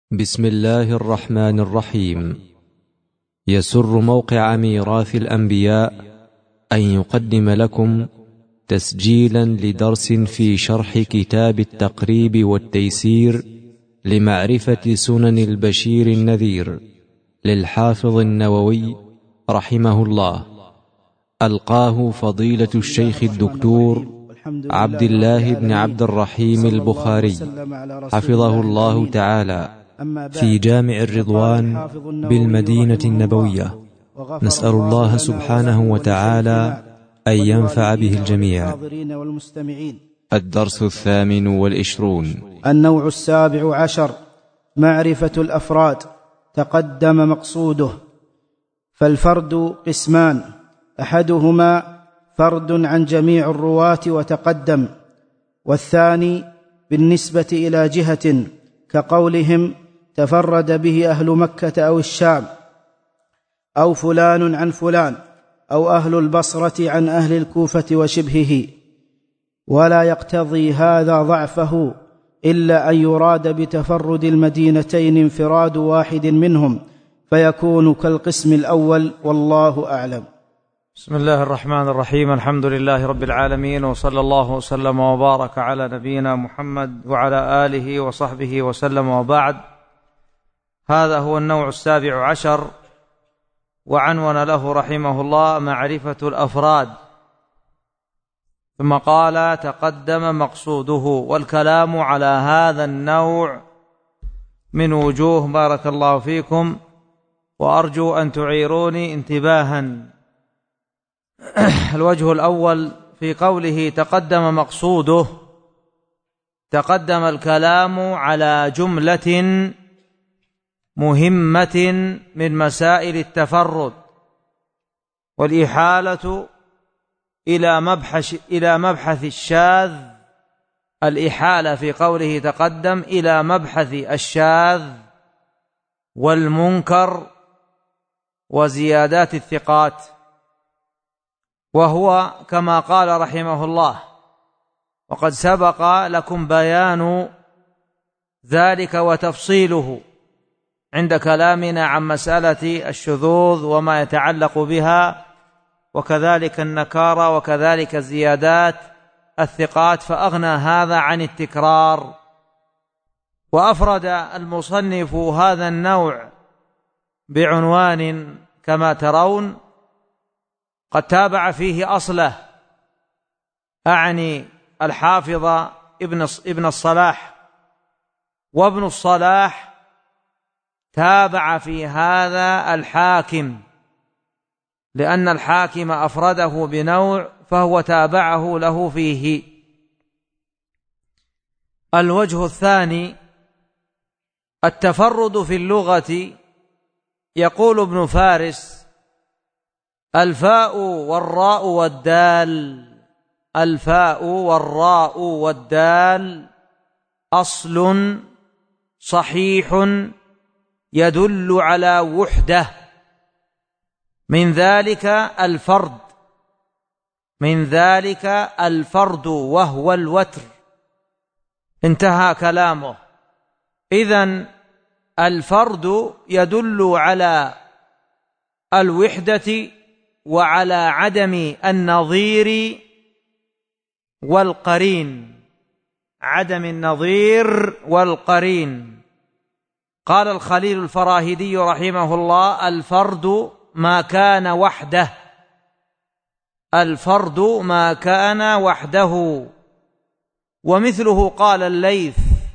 بسم الله الرحمن الرحيم. يسر موقع ميراث الأنبياء أن يقدم لكم تسجيلا لدرس في شرح كتاب التقريب والتيسير لمعرفة سنن البشير النذير للحافظ النووي رحمه الله، ألقاه فضيلة الشيخ الدكتور عبد الله بن عبد الرحيم البخاري حفظه الله تعالى في جامع الرضوان بالمدينة النبوية. نسأل الله سبحانه وتعالى أن ينفع به الجميع. الدرس 28. النوع 17 معرفة الأفراد. تقدم مقصوده. فالفرد قسمان، أحدهما فرد عن جميع الرواة وتقدم، والثاني بالنسبة إلى جهة، كقولهم تفرد به أهل مكة أو الشام، أو فلان عن فلان، أو أهل البصرة عن أهل الكوفة وشبهه. ولا يقتضي هذا ضعفه إلا أن يراد بتفرد المدينتين انفراد واحد منهم، فيكون كالقسم الأول، والله أعلم. بسم الله الرحمن الرحيم. الحمد لله رب العالمين، وصلى الله وسلم وبارك على نبينا محمد وعلى آله وصحبه وسلم، وبعد. هذا هو النوع 17، وعنون له رحمه الله معرفة الأفراد، ثم قال تقدم مقصوده. والكلام على هذا النوع من وجوه، بارك الله فيكم، وأرجو أن تعيروني انتباها. الوجه الأول في قوله تقدم مقصوده، تقدم الكلام على جملة مهمة من مسائل التفرد والإحالة إلى مبحث الشاذ. الإحالة في قوله تقدم إلى مبحث الشاذ والمنكر وزيادات الثقات، وهو كما قال رحمه الله، وقد سبق لكم بيان ذلك وتفصيله عند كلامنا عن مسألة الشذوذ وما يتعلق بها، وكذلك النكارة، وكذلك زيادات الثقات، فأغنى هذا عن التكرار. وأفرد المصنف هذا النوع بعنوان كما ترون قد تابع فيه أصله، أعني الحافظ ابن الصلاح، وابن الصلاح تابع في هذا الحاكم، لأن الحاكم أفرده بنوع فهو تابعه له فيه. الوجه الثاني التفرد في اللغة. يقول ابن فارس: الفاء والراء والدال. الفاء والراء والدال أصل صحيح يدل على وحدة، من ذلك الفرد وهو الوتر. انتهى كلامه. إذن الفرد يدل على الوحدة وعلى عدم النظير والقرين. عدم النظير والقرين. قال الخليل الفراهيدي رحمه الله: الفرد ما كان وحده. الفرد ما كان وحده. ومثله قال الليث.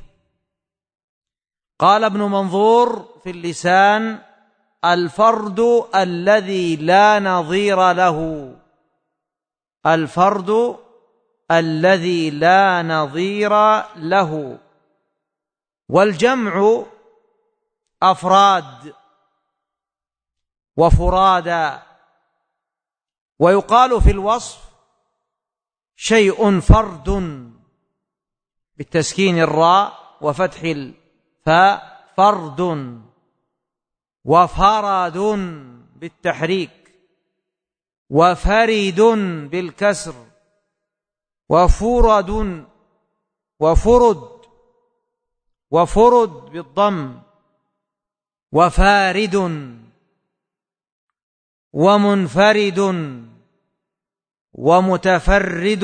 قال ابن منظور في اللسان: الفرد الذي لا نظير له. الفرد الذي لا نظير له. والجمع أفراد وفرادا. ويقال في الوصف شيء فرد بالتسكين الراء وفتح الفاء، فرد، وفرد بالتحريك، وفرد بالكسر، وفرد بالضم، وفارد ومنفرد ومتفرد،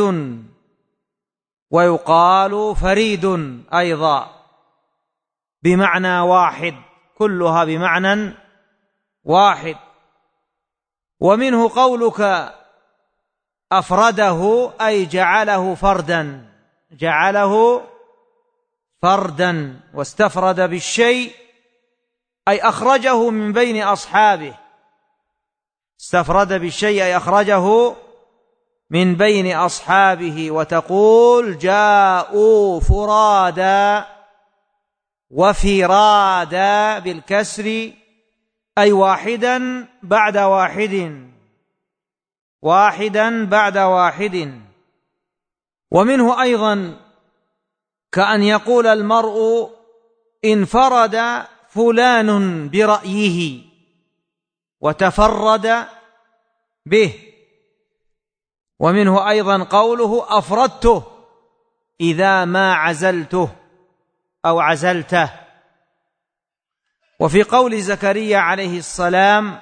ويقال فريد أيضا بمعنى واحد، كلها بمعنى واحد. ومنه قولك أفرده أي جعله فردا، جعله فردا، واستفرد بالشيء أي أخرجه من بين أصحابه، استفرد بالشيء أي أخرجه من بين أصحابه. وتقول جاءوا فرادا وفرادا بالكسر، أي واحدا بعد واحد، واحدا بعد واحد. ومنه أيضا كأن يقول المرء انفرد فلان برأيه وتفرد به. ومنه أيضا قوله أفردته إذا ما عزلته أو عزلته. وفي قول زكريا عليه السلام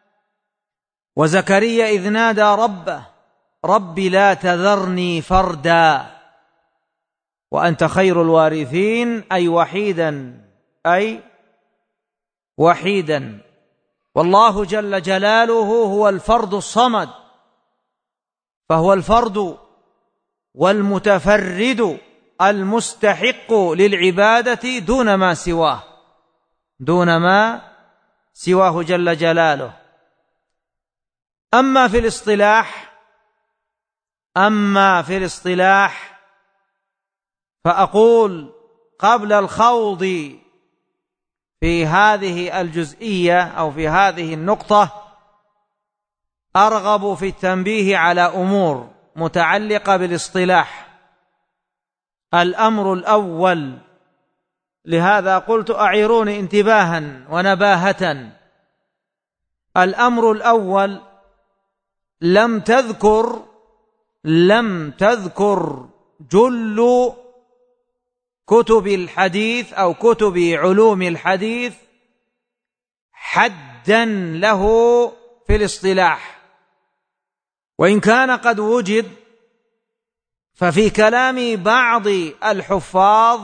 وزكريا إذ نادى ربه رب لا تذرني فردا وأنت خير الوارثين، أي وحيدا، أي وحيدا. والله جل جلاله هو الفرد الصمد، فهو الفرد والمتفرد المستحق للعبادة دون ما سواه، دون ما سواه جل جلاله. أما في الاصطلاح فأقول قبل الخوض في هذه الجزئية أو في هذه النقطة أرغب في التنبيه على أمور متعلقة بالاصطلاح. الأمر الأول، لهذا قلت أعيروني انتباها ونباهة. الأمر الأول، لم تذكر جل كتب الحديث أو كتب علوم الحديث حدا له في الاصطلاح، وإن كان قد وجد ففي كلام بعض الحفاظ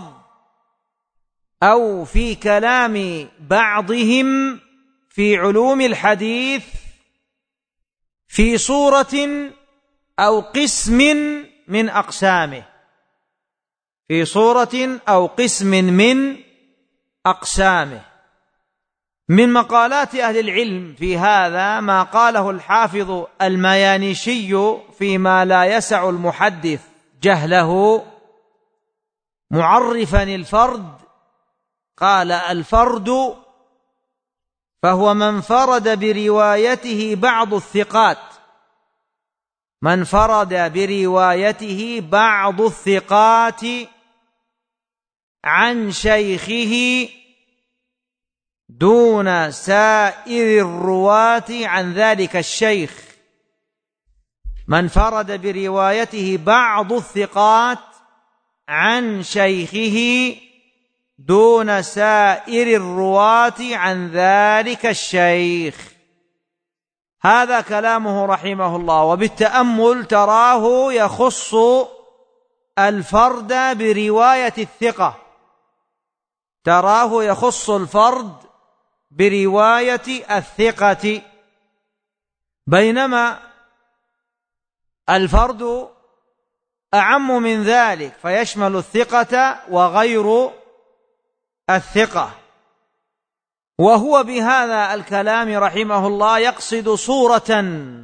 أو في كلام بعضهم في علوم الحديث في صورة أو قسم من أقسامه، في صورة أو قسم من أقسامه. من مقالات أهل العلم في هذا ما قاله الحافظ الميانشي فيما لا يسع المحدث جهله معرفا الفرد، قال الفرد فهو من فرد بروايته بعض الثقات، من فرد بروايته بعض الثقات عن شيخه دون سائر الرواة عن ذلك الشيخ، من فرد بروايته بعض الثقات عن شيخه دون سائر الرواة عن ذلك الشيخ. هذا كلامه رحمه الله. وبالتأمل تراه يخص الفرد برواية الثقة، تراه يخص الفرد برواية الثقة، بينما الفرد أعم من ذلك فيشمل الثقة وغير الثقة. وهو بهذا الكلام رحمه الله يقصد صورة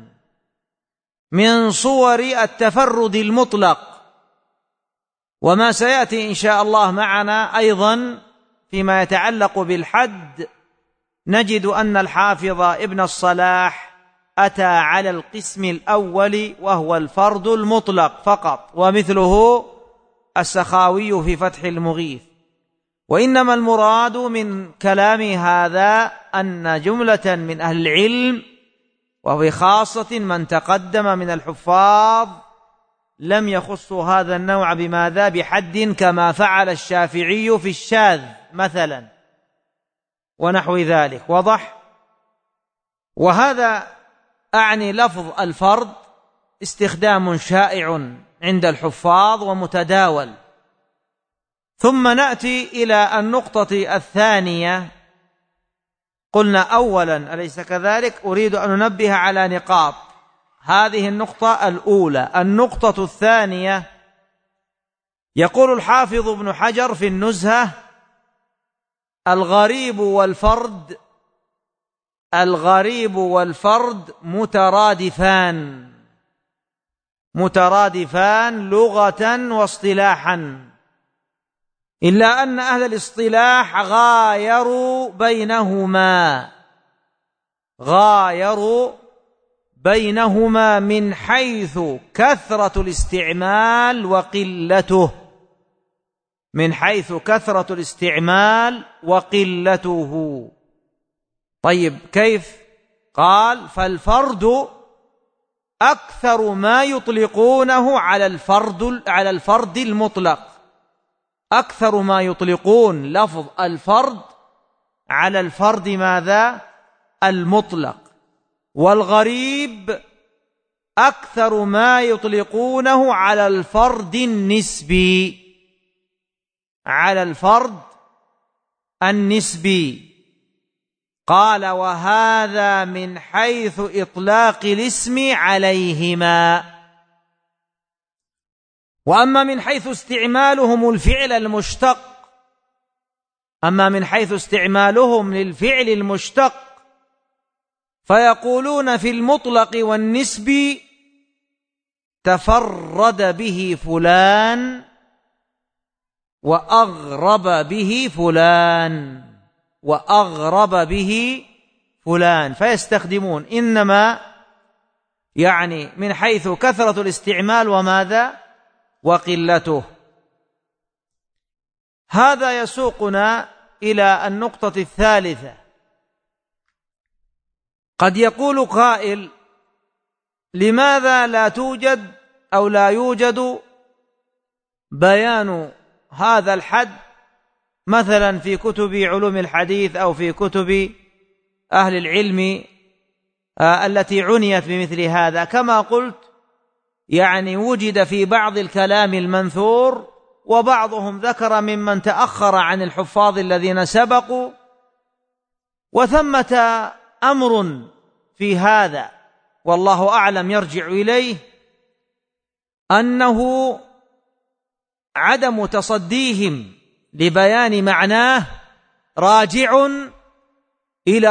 من صور التفرد المطلق، وما سيأتي إن شاء الله معنا أيضا فيما يتعلق بالحد نجد أن الحافظ ابن الصلاح أتى على القسم الأول وهو الفرد المطلق فقط، ومثله السخاوي في فتح المغيث. وإنما المراد من كلام هذا أن جملة من أهل العلم وبخاصة من تقدم من الحفاظ لم يخصوا هذا النوع بماذا؟ بحد، كما فعل الشافعي في الشاذ مثلا، ونحو ذلك. وضح؟ وهذا أعني لفظ الفرد استخدام شائع عند الحفاظ ومتداول. ثم نأتي إلى النقطة الثانية. قلنا أولا أليس كذلك؟ أريد أن ننبه على نقاط. هذه النقطة الأولى. النقطة الثانية، يقول الحافظ ابن حجر في النزهة: الغريب والفرد مترادفان لغة واصطلاحا، إلا أن أهل الاصطلاح غايروا بينهما من حيث كثرة الاستعمال وقلته. طيب كيف؟ قال: فالفرد أكثر ما يطلقونه على الفرد المطلق، أكثر ما يطلقون لفظ الفرد على الفرد ماذا؟ المطلق. والغريب أكثر ما يطلقونه على الفرد النسبي، قال: وهذا من حيث إطلاق الاسم عليهما. وأما من حيث استعمالهم للفعل المشتق فيقولون في المطلق والنسبي: تفرد به فلان وأغرب به فلان، فيستخدمون إنما يعني من حيث كثرة الاستعمال وماذا؟ وقلته. هذا يسوقنا إلى النقطة الثالثة. قد يقول قائل: لماذا لا يوجد بيان هذا الحد مثلا في كتب علوم الحديث أو في كتب أهل العلم التي عنيت بمثل هذا؟ كما قلت يعني وجد في بعض الكلام المنثور، وبعضهم ذكر ممن تأخر عن الحفاظ الذين سبقوا، وثمة أمر في هذا والله أعلم يرجع إليه، أنه عدم تصديهم لبيان معناه راجع إلى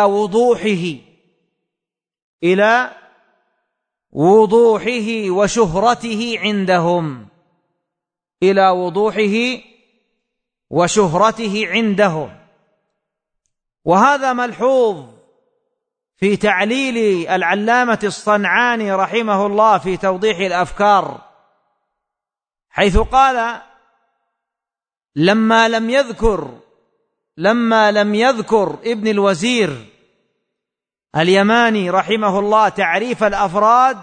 وضوحه وشهرته عندهم، وهذا ملحوظ في تعليل العلامة الصنعاني رحمه الله في توضيح الأفكار، حيث قال: لما لم يذكر ابن الوزير اليماني رحمه الله تعريف الأفراد،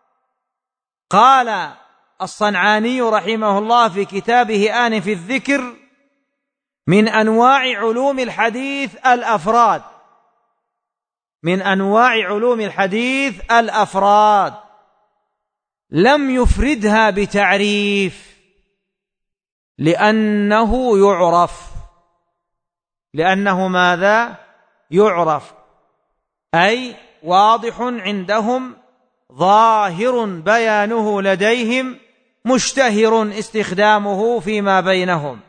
قال الصنعاني رحمه الله في كتابه آنف الذكر: من أنواع علوم الحديث الأفراد، لم يفردها بتعريف لأنه ماذا؟ يعرف، أي واضح عندهم، ظاهر بيانه لديهم، مشتهر استخدامه فيما بينهم.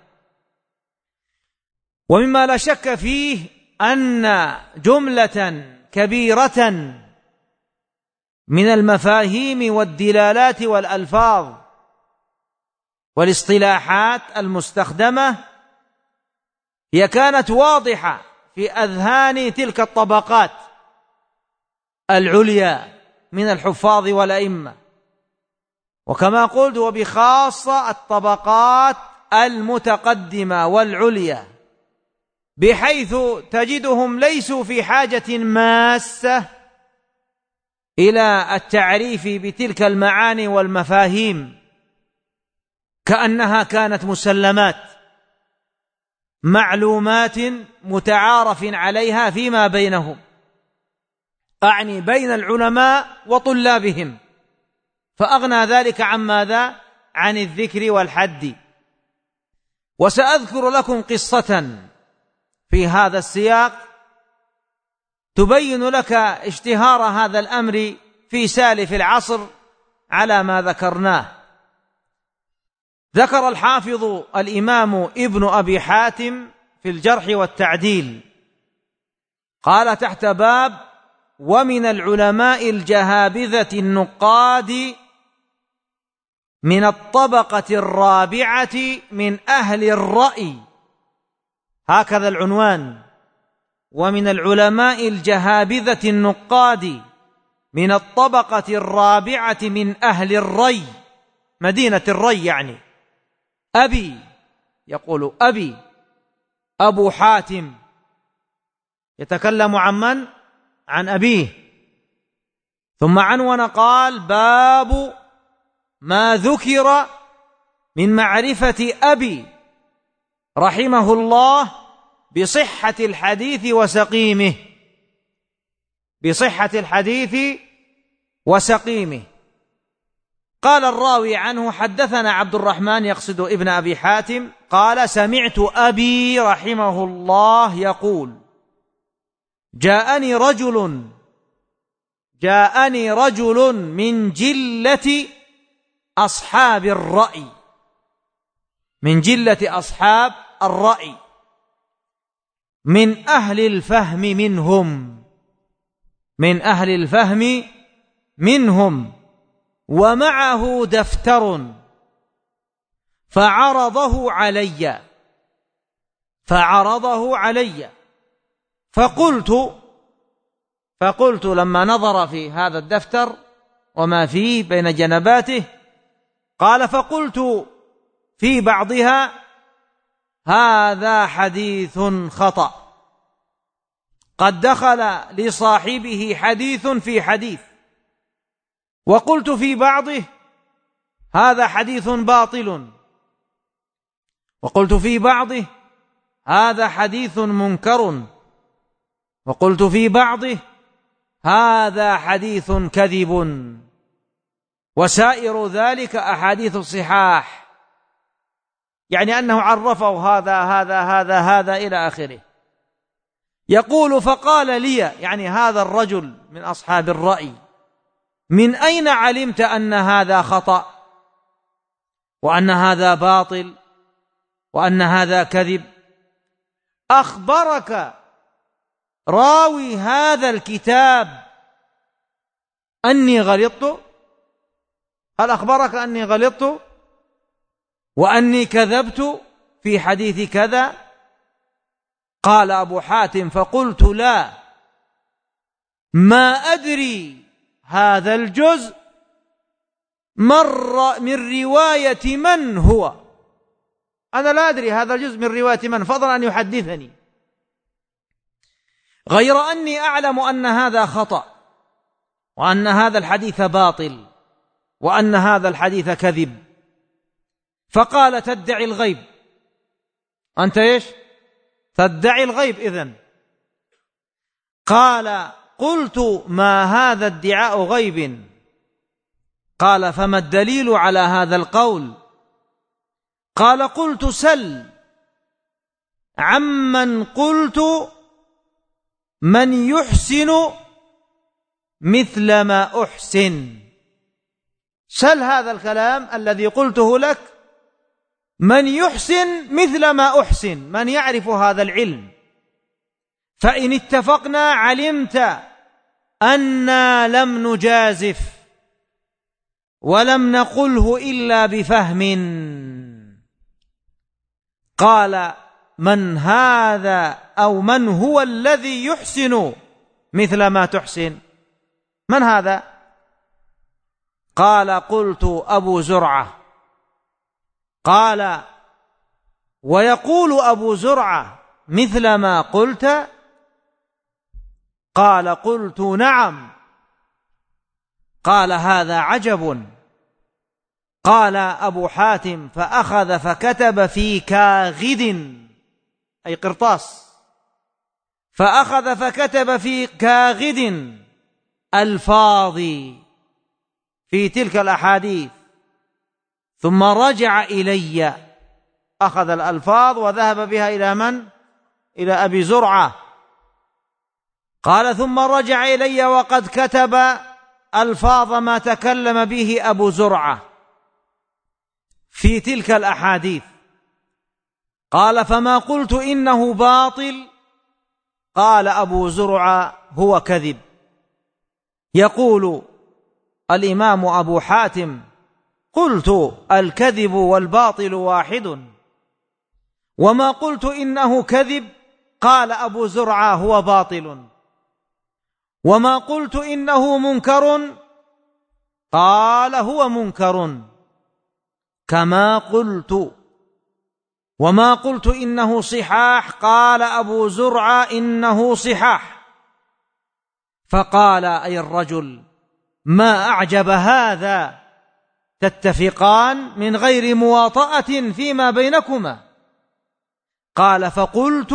ومما لا شك فيه أن جملة كبيرة من المفاهيم والدلالات والألفاظ والاصطلاحات المستخدمة هي كانت واضحة في أذهان تلك الطبقات العليا من الحفاظ والأئمة، وكما قلت وبخاصة الطبقات المتقدمة والعليا، بحيث تجدهم ليسوا في حاجة ماسة إلى التعريف بتلك المعاني والمفاهيم كأنها كانت مسلمات، معلومات متعارف عليها فيما بينهم، أعني بين العلماء وطلابهم، فأغنى ذلك عن ماذا؟ عن الذكر والحد. وسأذكر لكم قصة في هذا السياق تبين لك اشتهار هذا الأمر في سالف العصر على ما ذكرناه. ذكر الحافظ الإمام ابن أبي حاتم في الجرح والتعديل، قال تحت باب: ومن العلماء الجهابذة النقاد من الطبقة الرابعة من أهل الرأي. هكذا العنوان: ومن العلماء الجهابذة النقاد من الطبقة الرابعة من أهل الري، مدينة الري يعني. أبي، يقول أبي، أبو حاتم، يتكلم عن من؟ عن أبيه. ثم عنون قال: باب ما ذكر من معرفة أبي رحمه الله بصحة الحديث وسقيمه، بصحة الحديث وسقيمه. قال الراوي عنه: حدثنا عبد الرحمن، يقصد ابن أبي حاتم، قال: سمعت أبي رحمه الله يقول: جاءني رجل من جلة أصحاب الرأي، من جلة أصحاب الرأي، من أهل الفهم منهم، من أهل الفهم منهم، ومعه دفتر، فعرضه علي، فقلت لما نظر في هذا الدفتر وما فيه بين جنباته، قال: فقلت في بعضها: هذا حديث خطأ، قد دخل لصاحبه حديث في حديث. وقلت في بعضه: هذا حديث باطل. وقلت في بعضه: هذا حديث منكر. وقلت في بعضه: هذا حديث كذب. وسائر ذلك أحاديث الصحاح، يعني أنه عرفه هذا إلى آخره. يقول: فقال لي، يعني هذا الرجل من أصحاب الرأي: من أين علمت أن هذا خطأ، وأن هذا باطل، وأن هذا كذب؟ أخبرك راوي هذا الكتاب أني غلطت؟ هل أخبرك أني غلطت وأني كذبت في حديث كذا؟ قال أبو حاتم: فقلت: لا، ما أدري هذا الجزء مر من رواية من هو، أنا لا أدري هذا الجزء من رواية من، فضلا أن يحدثني، غير أني أعلم أن هذا خطأ، وأن هذا الحديث باطل، وأن هذا الحديث كذب. فقال: تدعي الغيب أنت؟ إيش تدعي الغيب إذن؟ قال: قلت: ما هذا ادعاء غيب؟ قال: فما الدليل على هذا القول؟ قال: قلت: سل عمن قلت من يحسن مثل ما أحسن. سل هذا الكلام الذي قلته لك من يحسن مثل ما أحسن، من يعرف هذا العلم، فإن اتفقنا علمت أننا لم نجازف ولم نقله إلا بفهم. قال: من هذا أو من هو الذي يحسن مثل ما تحسن؟ من هذا؟ قال: قلت: أبو زرعة. قال: ويقول أبو زرعة مثل ما قلت؟ قال: قلت: نعم. قال: هذا عجب. قال أبو حاتم: فأخذ فكتب في كاغد أي قرطاس، فأخذ فكتب في كاغد ألفاظ في تلك الأحاديث، ثم رجع إلي، أخذ الألفاظ وذهب بها إلى من؟ إلى أبي زرعة. قال ثم رجع إلي وقد كتب ألفاظ ما تكلم به أبو زرعة في تلك الأحاديث. قال فما قلت إنه باطل. قال أبو زرعة هو كذب. يقول الإمام أبو حاتم قلت الكذب والباطل واحد، وما قلت إنه كذب. قال أبو زرعة هو باطل. وما قلت إنه منكر. قال هو منكر كما قلت. وما قلت إنه صحاح. قال أبو زرعة إنه صحاح. فقال أي الرجل ما أعجب هذا، تتفقان من غير مواطأة فيما بينكما. قال فقلت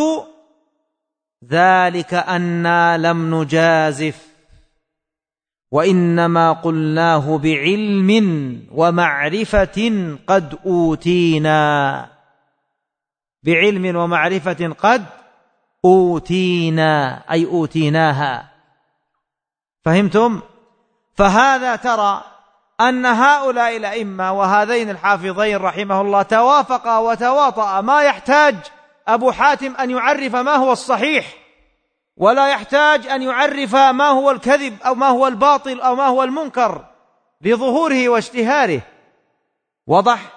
ذلك أنا لم نجازف، وإنما قلناه بعلم ومعرفة قد أوتينا. بعلم ومعرفة قد أوتينا أي أوتيناها. فهمتم؟ فهذا ترى أن هؤلاء الأئمة وهذين الحافظين رحمه الله توافقا وتواطأ. ما يحتاج أبو حاتم أن يعرف ما هو الصحيح، ولا يحتاج أن يعرف ما هو الكذب أو ما هو الباطل أو ما هو المنكر لظهوره واشتهاره. وضح؟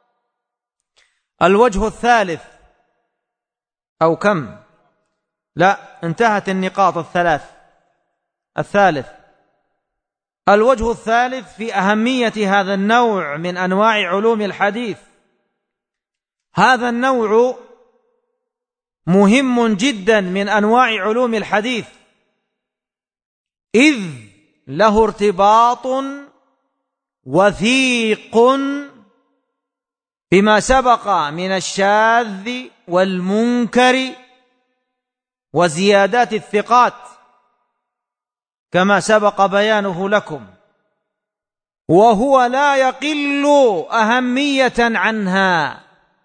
الوجه الثالث أو كم؟ لا، انتهت النقاط الثالث. الوجه الثالث في أهمية هذا النوع من أنواع علوم الحديث. هذا النوع مهم جدا من أنواع علوم الحديث، إذ له ارتباط وثيق بما سبق من الشاذ والمنكر وزيادات الثقات كما سبق بيانه لكم، وهو لا يقل أهمية عنها.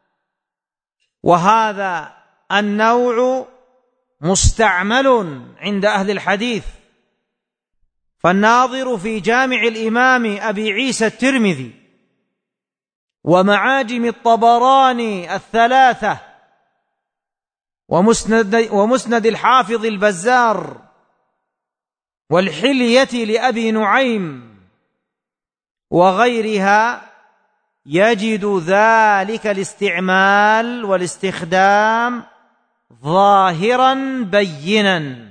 وهذا النوع مستعمل عند أهل الحديث. فالناظر في جامع الإمام أبي عيسى الترمذي ومعاجم الطبراني الثلاثة ومسند الحافظ البزار والحلية لأبي نعيم وغيرها يجد ذلك الاستعمال والاستخدام ظاهرا بينا.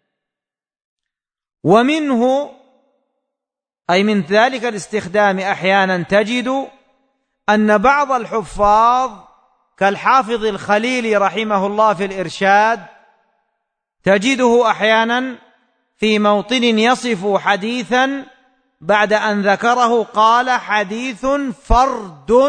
ومنه أي من ذلك الاستخدام أحيانا تجد أن بعض الحفاظ كالحافظ الخليلي رحمه الله في الإرشاد تجده أحيانا في موطن يصف حديثا بعد أن ذكره قال حديث فرد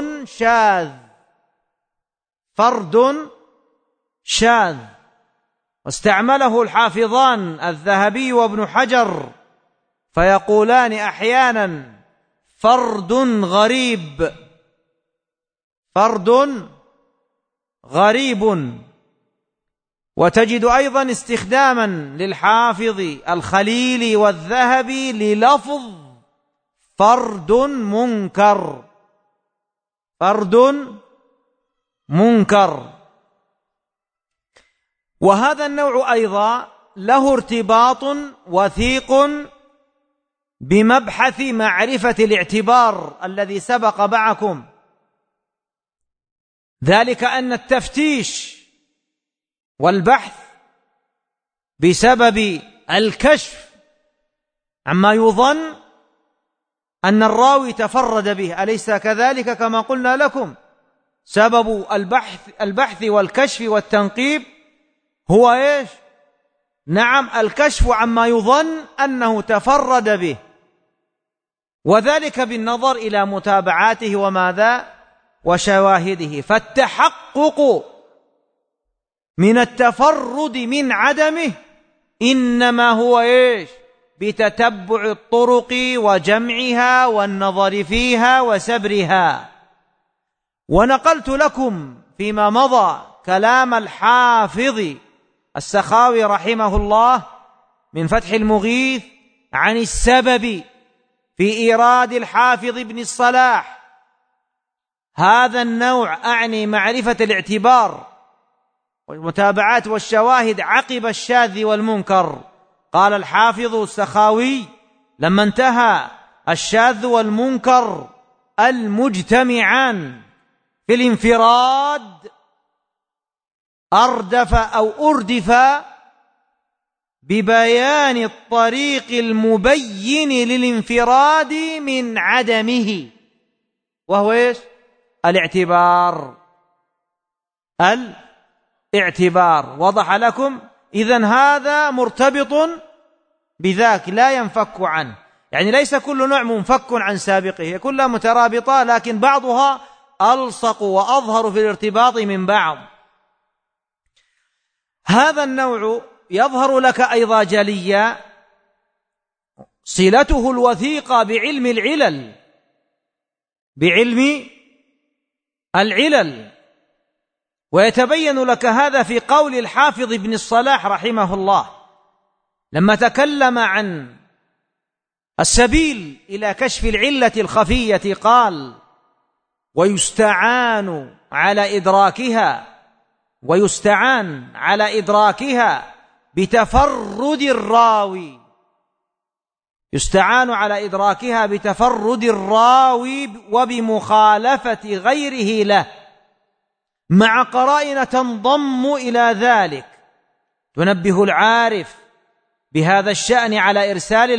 شاذ، واستعمله الحافظان الذهبي وابن حجر فيقولان أحيانا فرد غريب. وتجد أيضا استخداما للحافظ الخليلي والذهبي للفظ فرد منكر. وهذا النوع أيضا له ارتباط وثيق بمبحث معرفة الاعتبار الذي سبق معكم، ذلك أن التفتيش والبحث بسبب الكشف عما يظن أن الراوي تفرد به، أليس كذلك كما قلنا لكم؟ سبب البحث والكشف والتنقيب هو إيش؟ نعم، الكشف عما يظن أنه تفرد به، وذلك بالنظر إلى متابعاته وماذا وشواهده. فالتحقق من التفرد من عدمه إنما هو بتتبع الطرق وجمعها والنظر فيها وسبرها. ونقلت لكم فيما مضى كلام الحافظ السخاوي رحمه الله من فتح المغيث عن السبب في إيراد الحافظ ابن الصلاح هذا النوع، أعني معرفة الاعتبار والمتابعات والشواهد عقب الشاذ والمنكر. قال الحافظ السخاوي: لما انتهى الشاذ والمنكر المجتمعان في الانفراد أردف ببيان الطريق المبين للانفراد من عدمه، وهو الاعتبار. وضح لكم؟ إذن هذا مرتبط بذاك لا ينفك عنه، يعني ليس كل نوع منفك عن سابقه، هي كلها مترابطة، لكن بعضها ألصق وأظهر في الارتباط من بعض. هذا النوع يظهر لك أيضا جليا صلته الوثيقة بعلم العلل، ويتبين لك هذا في قول الحافظ ابن الصلاح رحمه الله لما تكلم عن السبيل إلى كشف العلة الخفية، قال: ويستعان على إدراكها بتفرد الراوي، يستعان على إدراكها بتفرد الراوي وبمخالفة غيره له، مع قرائن تنضم إلى ذلك تنبه العارف بهذا الشأن على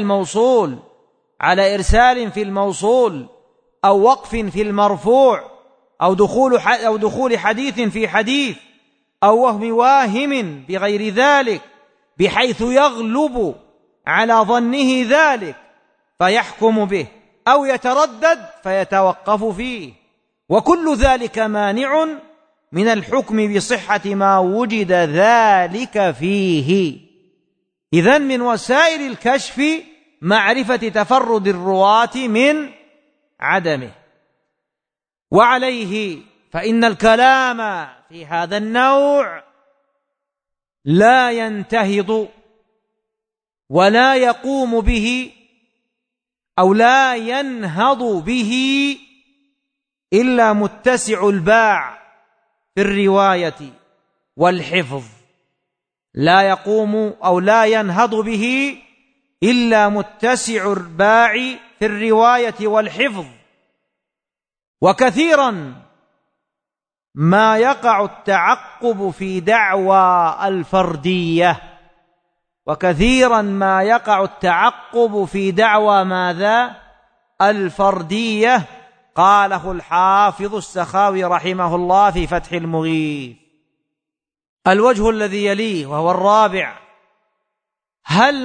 إرسال في الموصول أو وقف في المرفوع أو دخول حديث في حديث أو وهم واهم بغير ذلك، بحيث يغلب على ظنه ذلك فيحكم به، أو يتردد فيتوقف فيه، وكل ذلك مانع من الحكم بصحة ما وجد ذلك فيه. إذن من وسائل الكشف معرفة تفرد الرواة من عدمه. وعليه فإن الكلام في هذا النوع لا ينتهض ولا يقوم به أو لا ينهض به إلا متسع الباع في الرواية والحفظ، لا يقوم أو لا ينهض به إلا متسع الباع في الرواية والحفظ. وكثيرا ما يقع التعقب في دعوى ماذا؟ الفردية. قاله الحافظ السخاوي رحمه الله في فتح المغيث. الوجه الذي يليه وهو الرابع: هل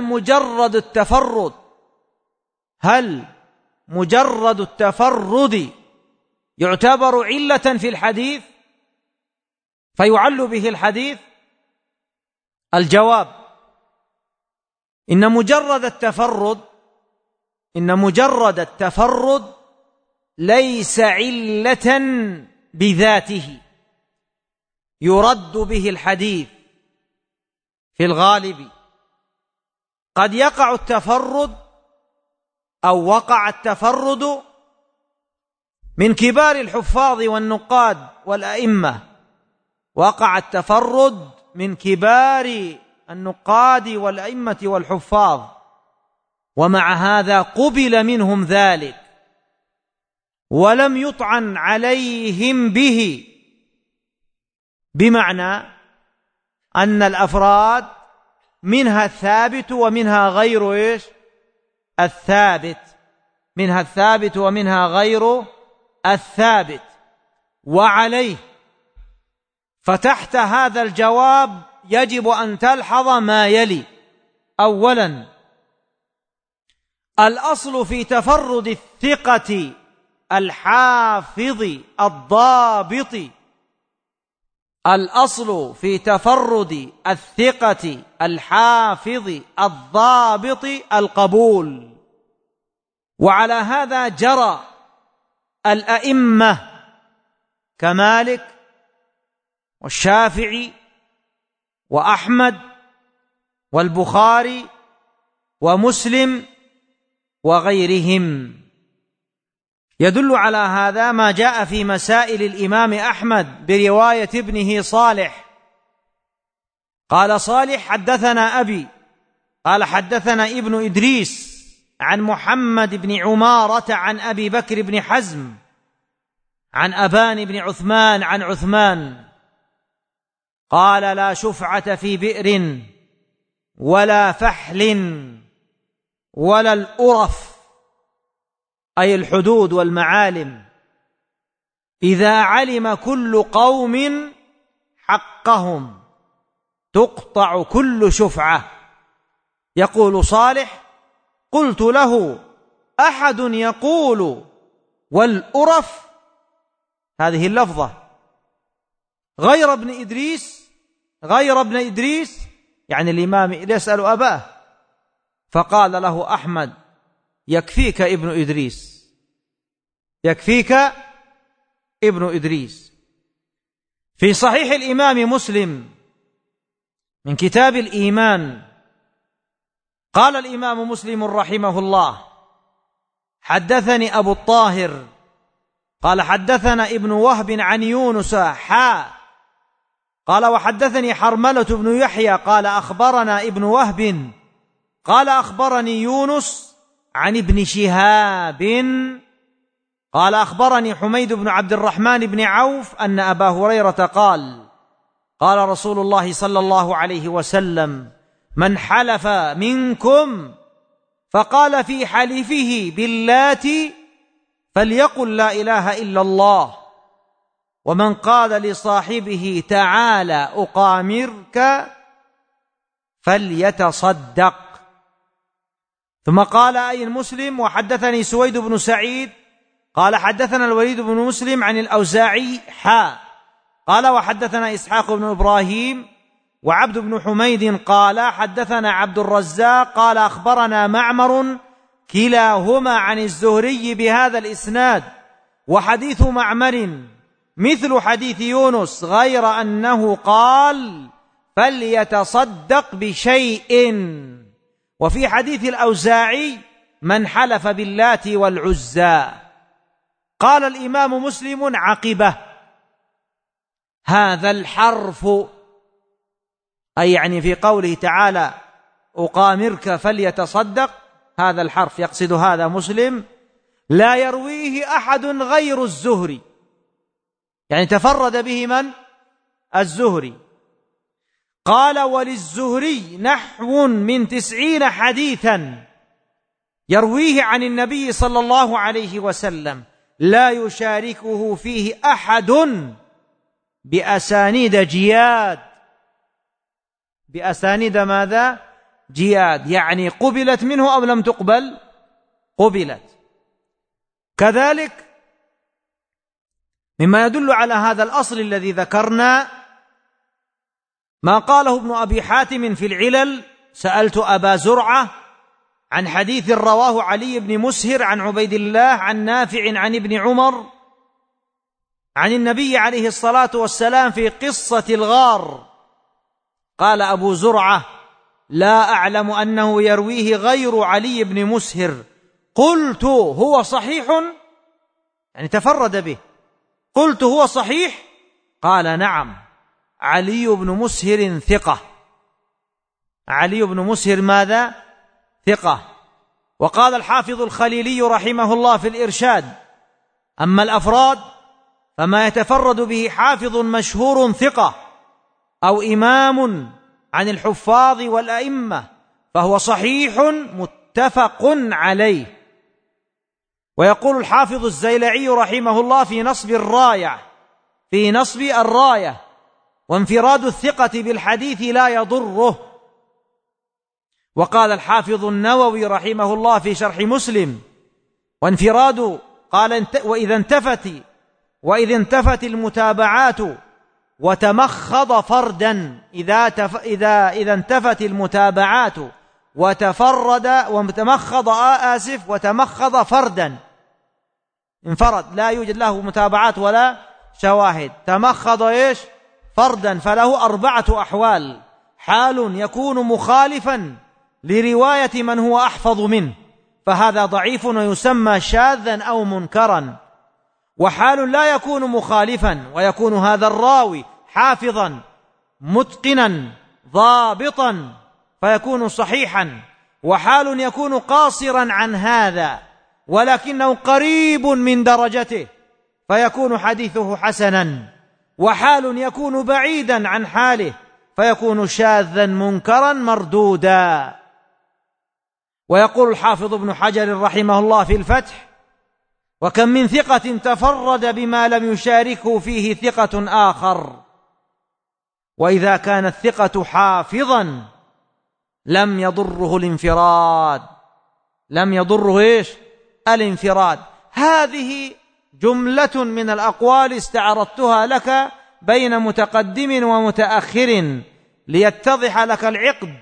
مجرد التفرد يعتبر علة في الحديث فيعل به الحديث؟ الجواب: إن مجرد التفرد ليس علة بذاته يرد به الحديث في الغالب. قد يقع التفرد أو وقع التفرد من كبار الحفاظ والنقاد والأئمة، وقع التفرد من كبار النقاد والأئمة والحفاظ، ومع هذا قبل منهم ذلك ولم يطعن عليهم به، بمعنى أن الأفراد منها الثابت ومنها غير الثابت، منها الثابت ومنها غير الثابت. وعليه فتحت هذا الجواب يجب أن تلحظ ما يلي: أولا، الأصل في تفرد الثقة الحافظ الضابط الأصل في تفرد الثقة الحافظ الضابط القبول، وعلى هذا جرى الأئمة كمالك والشافعي وأحمد والبخاري ومسلم وغيرهم. يدل على هذا ما جاء في مسائل الإمام أحمد برواية ابنه صالح، قال صالح حدثنا أبي قال حدثنا ابن إدريس عن محمد بن عمارة عن أبي بكر بن حزم عن أبان بن عثمان عن عثمان قال لا شفعة في بئر ولا فحل ولا الأرف، أي الحدود والمعالم، إذا علم كل قوم حقهم تقطع كل شفعة. يقول صالح قلت له أحد يقول والأرف، هذه اللفظة غير ابن إدريس يعني الإمام يسأل أباه، فقال له أحمد يكفيك ابن إدريس. في صحيح الإمام مسلم من كتاب الإيمان قال الإمام مسلم رحمه الله حدثني أبو الطاهر قال حدثنا ابن وهب عن يونس قال وحدثني حرملة بن يحيى قال أخبرنا ابن وهب قال أخبرني يونس عن ابن شهاب قال أخبرني حميد بن عبد الرحمن بن عوف أن أبا هريرة قال قال رسول الله صلى الله عليه وسلم من حلف منكم فقال في حلفه باللات فليقل لا إله إلا الله، ومن قال لصاحبه تعالى أقامرك فليتصدق. ثم قال أي المسلم وحدثني سويد بن سعيد قال حدثنا الوليد بن مسلم عن الأوزاعي قال وحدثنا إسحاق بن إبراهيم وعبد بن حميد قال حدثنا عبد الرزاق قال أخبرنا معمر كلاهما عن الزهري بهذا الإسناد، وحديث معمر مثل حديث يونس غير أنه قال فليتصدق بشيء. وفي حديث الأوزاعي من حلف باللات والعزى. قال الإمام مسلم عقبه هذا الحرف، أي يعني في قوله تعالى أقامرك فليتصدق، هذا الحرف يقصد هذا مسلم لا يرويه أحد غير الزهري، يعني تفرد به من؟ الزهري. قال وللزهري نحو من 90 حديثا يرويه عن النبي صلى الله عليه وسلم لا يشاركه فيه أحد بأسانيد جياد. بأسانيد ماذا؟ جياد، يعني قبلت منه أو لم تقبل؟ قبلت. كذلك مما يدل على هذا الأصل الذي ذكرنا ما قاله ابن أبي حاتم في العلل سألت أبا زرعة عن حديث رواه علي بن مسهر عن عبيد الله عن نافع عن ابن عمر عن النبي عليه الصلاة والسلام في قصة الغار. قال أبو زرعة لا أعلم أنه يرويه غير علي بن مسهر. قلت هو صحيح؟ يعني تفرد به. قلت هو صحيح؟ قال نعم، علي بن مسهر ثقة. علي بن مسهر ماذا؟ ثقة. وقال الحافظ الخليلي رحمه الله في الإرشاد أما الأفراد فما يتفرد به حافظ مشهور ثقة أو إمام عن الحفاظ والأئمة فهو صحيح متفق عليه. ويقول الحافظ الزيلعي رحمه الله في نصب الراية وانفراد الثقة بالحديث لا يضره. وقال الحافظ النووي رحمه الله في شرح مسلم وانفراد قال وإذا انتفت المتابعات وتمخض فردا، إذا انتفت المتابعات وتمخض فردا، انفرد لا يوجد له متابعات ولا شواهد، تمخض فردا، فله 4 أحوال: حال يكون مخالفا لرواية من هو أحفظ منه فهذا ضعيف ويسمى شاذا أو منكرا، وحال لا يكون مخالفا ويكون هذا الراوي حافظا متقنا ضابطا فيكون صحيحا، وحال يكون قاصرا عن هذا ولكنه قريب من درجته فيكون حديثه حسنا، وحال يكون بعيدا عن حاله فيكون شاذا منكرا مردودا. ويقول الحافظ ابن حجر رحمه الله في الفتح: وكم من ثقة تفرد بما لم يشاركه فيه ثقة آخر، وإذا كان الثقة حافظا لم يضره الانفراد. هذه جملة من الأقوال استعرضتها لك بين متقدم ومتأخر ليتضح لك العقد،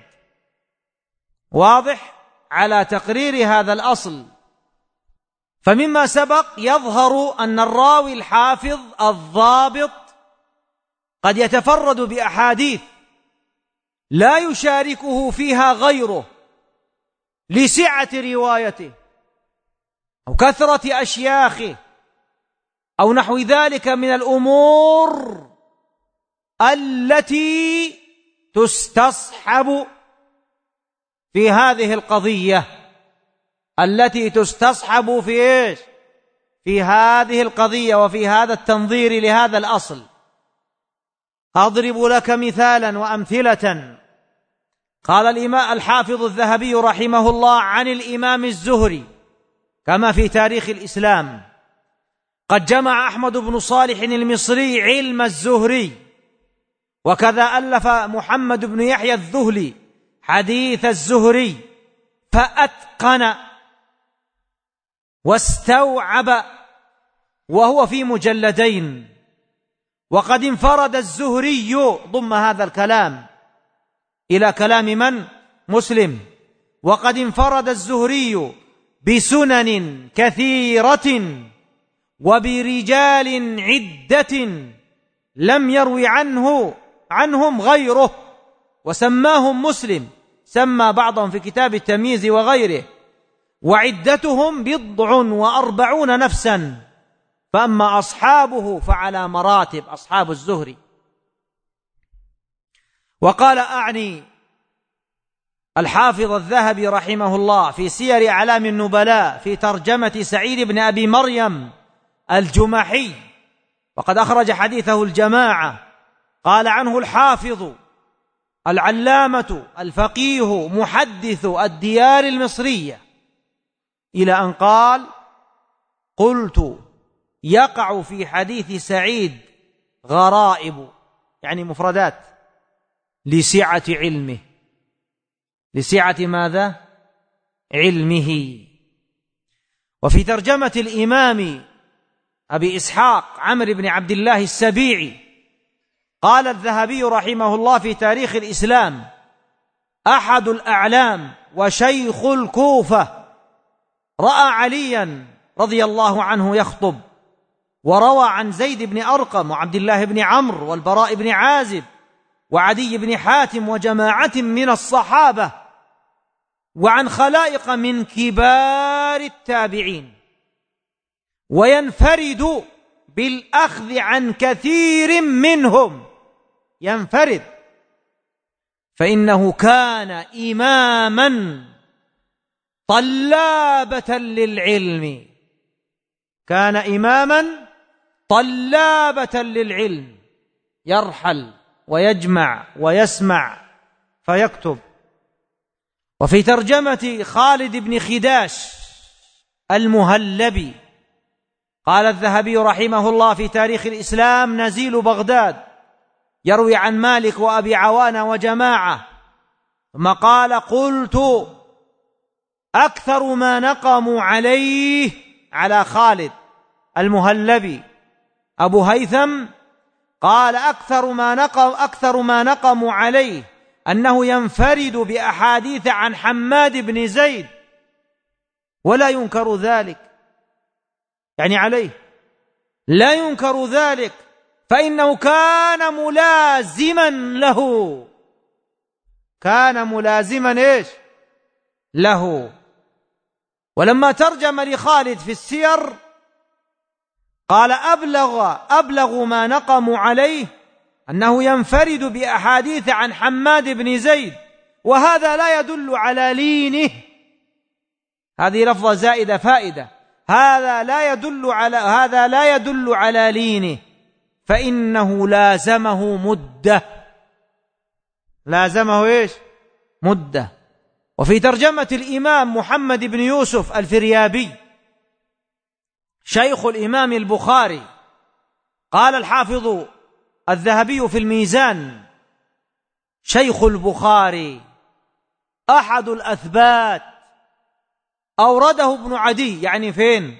واضح، على تقرير هذا الأصل. فمما سبق يظهر أن الراوي الحافظ الضابط قد يتفرد بأحاديث لا يشاركه فيها غيره لسعة روايته أو كثرة أشياخه أو نحو ذلك من الأمور التي تستصحب في هذه القضية، في هذه القضية وفي هذا التنظير لهذا الأصل. أضرب لك مثالا وأمثلة. قال الإمام الحافظ الذهبي رحمه الله عن الإمام الزهري كما في تاريخ الإسلام: قد جمع أحمد بن صالح المصري علم الزهري، وكذا ألف محمد بن يحيى الذهلي حديث الزهري فأتقن واستوعب، وهو في مجلدين. وقد انفرد الزهري، ضم هذا الكلام إلى كلام من؟ مسلم. وقد انفرد الزهري بسنن كثيرة وبرجال عدة لم يروي عنهم غيره، وسماهم مسلم، سمى بعضهم في كتاب التمييز وغيره، وعدتهم 40 نفسا، فأما أصحابه فعلى مراتب، أصحاب الزهري. وقال أعني الحافظ الذهبي رحمه الله في سير أعلام النبلاء في ترجمة سعيد بن أبي مريم الجمحي، وقد أخرج حديثه الجماعة، قال عنه الحافظ العلامة الفقيه محدث الديار المصرية، إلى أن قال: قلت يقع في حديث سعيد غرائب، يعني مفردات، لسعة علمه. لسعة ماذا؟ علمه. وفي ترجمة الإمام أبي إسحاق عمرو بن عبد الله السبيعي قال الذهبي رحمه الله في تاريخ الإسلام: أحد الأعلام وشيخ الكوفة رأى عليا رضي الله عنه يخطب، وروى عن زيد بن أرقم وعبد الله بن عمرو والبراء بن عازب وعدي بن حاتم وجماعة من الصحابة وعن خلائق من كبار التابعين، وينفرد بالأخذ عن كثير منهم، ينفرد، فإنه كان إماما طلابة للعلم، كان إماما طلابة للعلم، يرحل ويجمع ويسمع فيكتب. وفي ترجمة خالد بن خداش المهلبي قال الذهبي رحمه الله في تاريخ الإسلام: نزيل بغداد، يروي عن مالك وأبي عوانة وجماعة، ثم قال: قلت أكثر ما نقموا عليه، على خالد المهلبي، أبو هيثم، قال أكثر ما نقموا عليه أنه ينفرد بأحاديث عن حماد بن زيد ولا ينكر ذلك، يعني عليه لا ينكر ذلك، فإنه كان ملازما له، كان ملازما إيش له. ولما ترجم لخالد في السير قال أبلغ ما نقموا عليه أنه ينفرد بأحاديث عن حماد بن زيد، وهذا لا يدل على لينه. هذه لفظة زائدة فائدة، هذا لا يدل على لينه، فإنه لازمه مدة، لازمه إيش مدة. وفي ترجمة الإمام محمد بن يوسف الفريابي شيخ الإمام البخاري، قال الحافظ الذهبي في الميزان: شيخ البخاري أحد الأثبات، أورده ابن عدي، يعني فين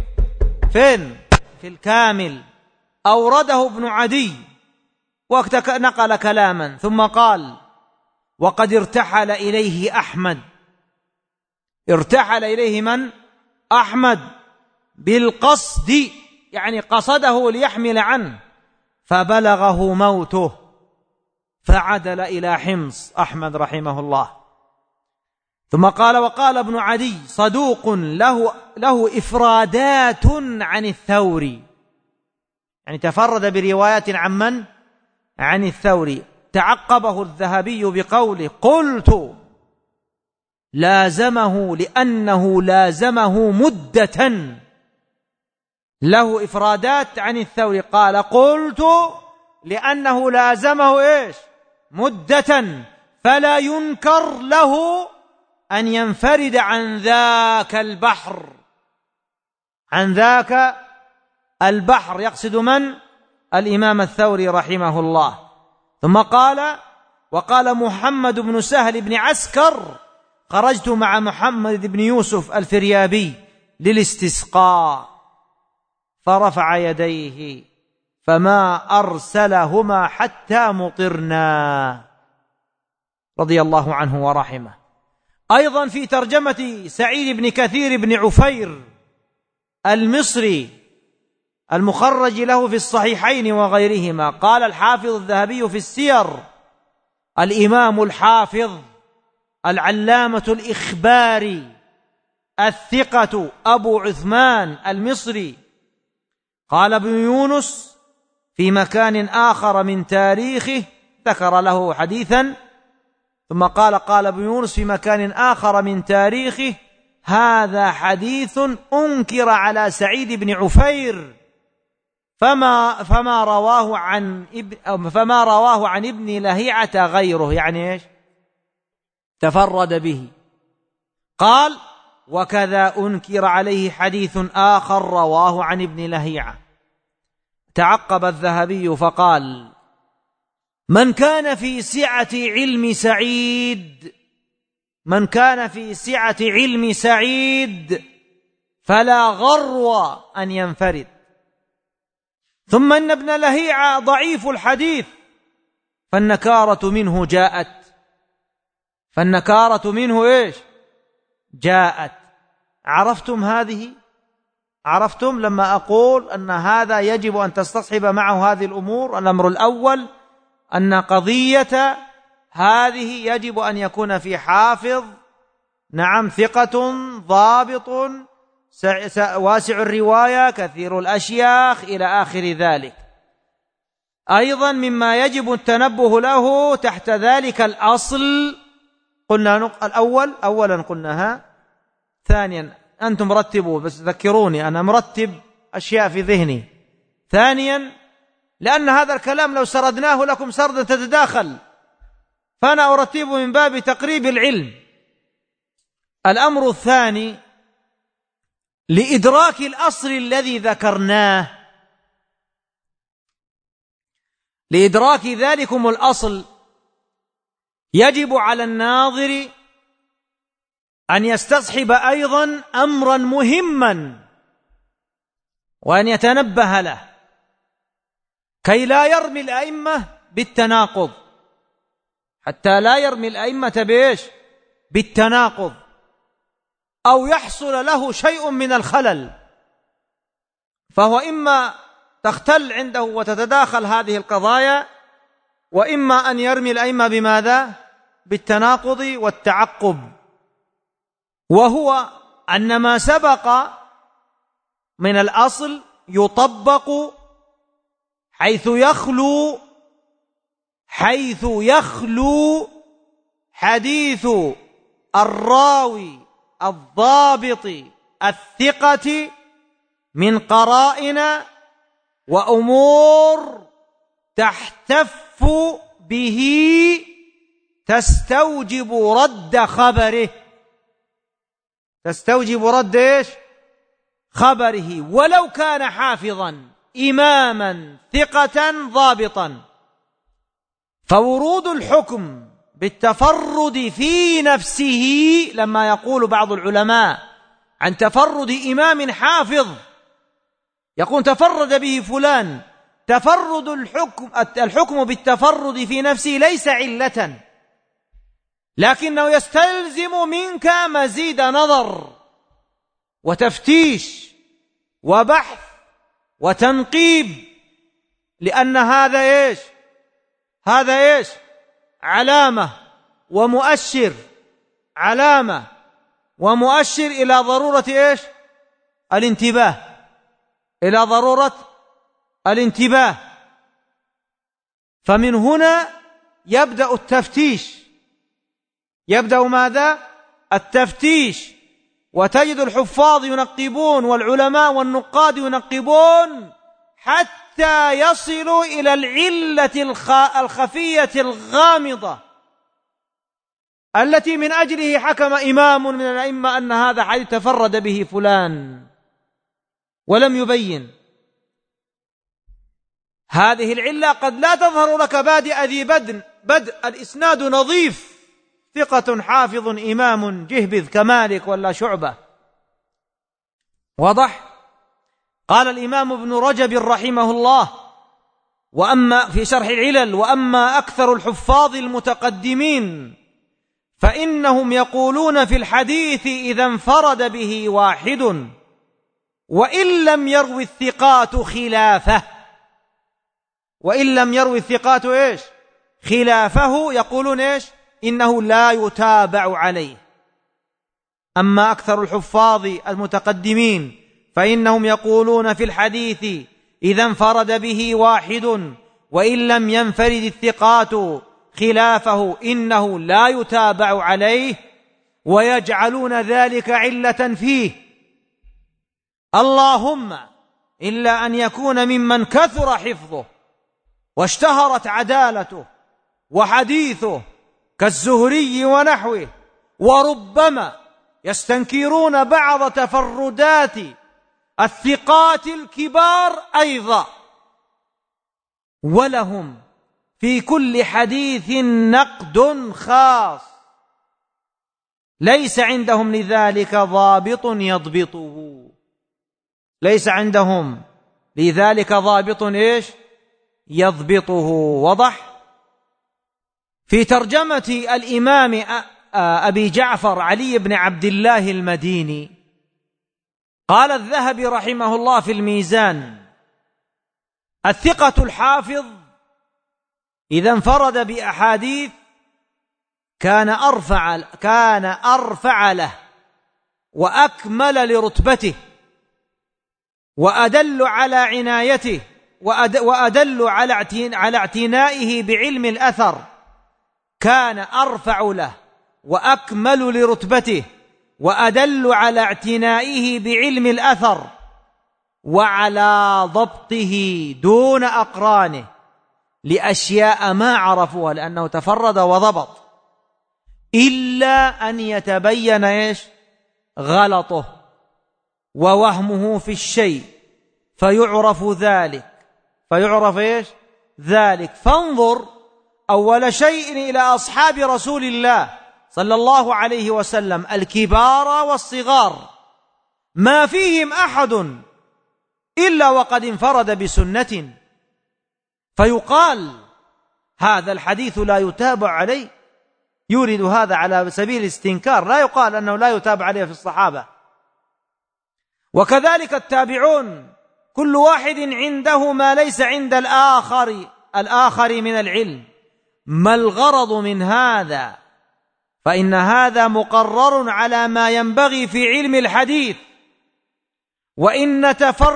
في الكامل، أورده ابن عدي ونقل كلاما، ثم قال: وقد ارتحل إليه أحمد. ارتحل إليه من؟ أحمد، بالقصد، يعني قصده ليحمل عنه، فبلغه موته فعدل إلى حمص أحمد رحمه الله. ثم قال: وقال ابن عدي صدوق له إفرادات عن الثوري، يعني تفرد بروايات عن من؟ عن الثوري. تعقبه الذهبي بقوله: قلت لازمه لأنه لازمه مدة، له إفرادات عن الثوري. قال: قلت لأنه لازمه إيش مدة، فلا ينكر له أن ينفرد عن ذاك البحر، عن ذاك البحر، يقصد من؟ الإمام الثوري رحمه الله. ثم قال: وقال محمد بن سهل بن عسكر: خرجت مع محمد بن يوسف الفريابي للاستسقاء فرفع يديه فما أرسلهما حتى مطرنا، رضي الله عنه ورحمه. أيضا في ترجمة سعيد بن كثير بن عفير المصري المخرج له في الصحيحين وغيرهما، قال الحافظ الذهبي في السير: الإمام الحافظ العلامة الإخباري الثقة أبو عثمان المصري، قال ابن يونس في مكان آخر من تاريخه، ذكر له حديثا، ثم قال ابن يونس في مكان آخر من تاريخه: هذا حديث أنكر على سعيد بن عفير، فما رواه عن ابن لهيعة غيره، يعني إيش؟ تفرد به. قال: وكذا أنكر عليه حديث آخر رواه عن ابن لهيعة. تعقب الذهبي فقال: من كان في سعة علم سعيد فلا غرو أن ينفرد. ثم إن ابن لهيعة ضعيف الحديث، فالنكارة منه إيش؟ جاءت. عرفتم هذه؟ عرفتم لما أقول أن هذا يجب أن تستصحب معه هذه الأمور؟ الأمر الأول أن قضية هذه يجب أن يكون في حافظ، نعم، ثقة ضابط واسع الرواية كثير الأشياخ إلى آخر ذلك. أيضا مما يجب التنبه له تحت ذلك الأصل، قلنا أولا قلناها، ثانيا أنتم رتبوا، بس ذكروني أنا مرتب أشياء في ذهني. ثانيا لأن هذا الكلام لو سردناه لكم سردا تتداخل، فأنا أرتبه من باب تقريب العلم. الأمر الثاني لإدراك الأصل الذي ذكرناه، لإدراك ذلكم الأصل يجب على الناظر أن يستصحب أيضا أمرا مهما وأن يتنبه له، كي لا يرمي الأئمة بالتناقض، حتى لا يرمي الأئمة بإيش؟ بالتناقض، أو يحصل له شيء من الخلل، فهو إما تختل عنده وتتداخل هذه القضايا، وإما أن يرمي الأئمة بماذا؟ بالتناقض والتعقب، وهو أن ما سبق من الأصل يطبق حيث يخلو حديث الراوي الضابط الثقة من قرائن وأمور تحتف به تستوجب رد خبره، تستوجب رد إيش؟ خبره، ولو كان حافظا إماما ثقة ضابطا. فورود الحكم بالتفرد في نفسه، لما يقول بعض العلماء عن تفرد إمام حافظ يقول تفرد به فلان، تفرد الحكم بالتفرد في نفسه ليس علة، لكنه يستلزم منك مزيد نظر وتفتيش وبحث وتنقيب، لأن هذا إيش؟ هذا إيش؟ علامة ومؤشر، علامة ومؤشر إلى ضرورة إيش؟ الانتباه، إلى ضرورة الانتباه. فمن هنا يبدأ التفتيش، يبدأ ماذا؟ التفتيش، وتجد الحفاظ ينقبون والعلماء والنقاد ينقبون حتى يصلوا إلى العلة الخفية الغامضة التي من أجله حكم إمام من الأئمة أن هذا حديث تفرد به فلان ولم يبين. هذه العلة قد لا تظهر لك بادئ ذي بدء الإسناد نظيف، ثقة حافظ إمام جهبذ كمالك ولا شعبة، واضح؟ قال الإمام ابن رجب رحمه الله وأما في شرح العلل: وأما أكثر الحفاظ المتقدمين فإنهم يقولون في الحديث إذا انفرد به واحد وإن لم يروي الثقات خلافه، وإن لم يروي الثقات إيش؟ خلافه، يقولون إيش؟ إنه لا يتابع عليه. أما أكثر الحفاظ المتقدمين فإنهم يقولون في الحديث إذا انفرد به واحد وإن لم ينفرد الثقات خلافه إنه لا يتابع عليه، ويجعلون ذلك علة فيه، اللهم إلا أن يكون ممن كثر حفظه واشتهرت عدالته وحديثه كالزهري ونحوه، وربما يستنكرون بعض تفردات الثقات الكبار أيضا، ولهم في كل حديث نقد خاص ليس عندهم لذلك ضابط يضبطه، ليس عندهم لذلك ضابط إيش؟ يضبطه. وضح؟ في ترجمة الإمام أبي جعفر علي بن عبد الله المديني قال الذهبي رحمه الله في الميزان: الثقة الحافظ إذا انفرد بأحاديث كان أرفع له وأكمل لرتبته وأدل على عنايته وأدل على اعتنائه بعلم الأثر، كان أرفع له وأكمل لرتبته وأدل على اعتنائه بعلم الأثر وعلى ضبطه دون أقرانه لأشياء ما عرفوها، لأنه تفرد وضبط، إلا أن يتبين إيش؟ غلطه ووهمه في الشيء فيعرف إيش؟ ذلك. فانظر أول شيء إلى أصحاب رسول الله صلى الله عليه وسلم الكبار والصغار، ما فيهم أحد إلا وقد انفرد بسنة، فيقال هذا الحديث لا يتابع عليه، يورد هذا على سبيل الاستنكار، لا يقال أنه لا يتابع عليه في الصحابة. وكذلك التابعون كل واحد عنده ما ليس عند الآخر من العلم. ما الغرض من هذا؟ فإن هذا مقرر على ما ينبغي في علم الحديث، وإن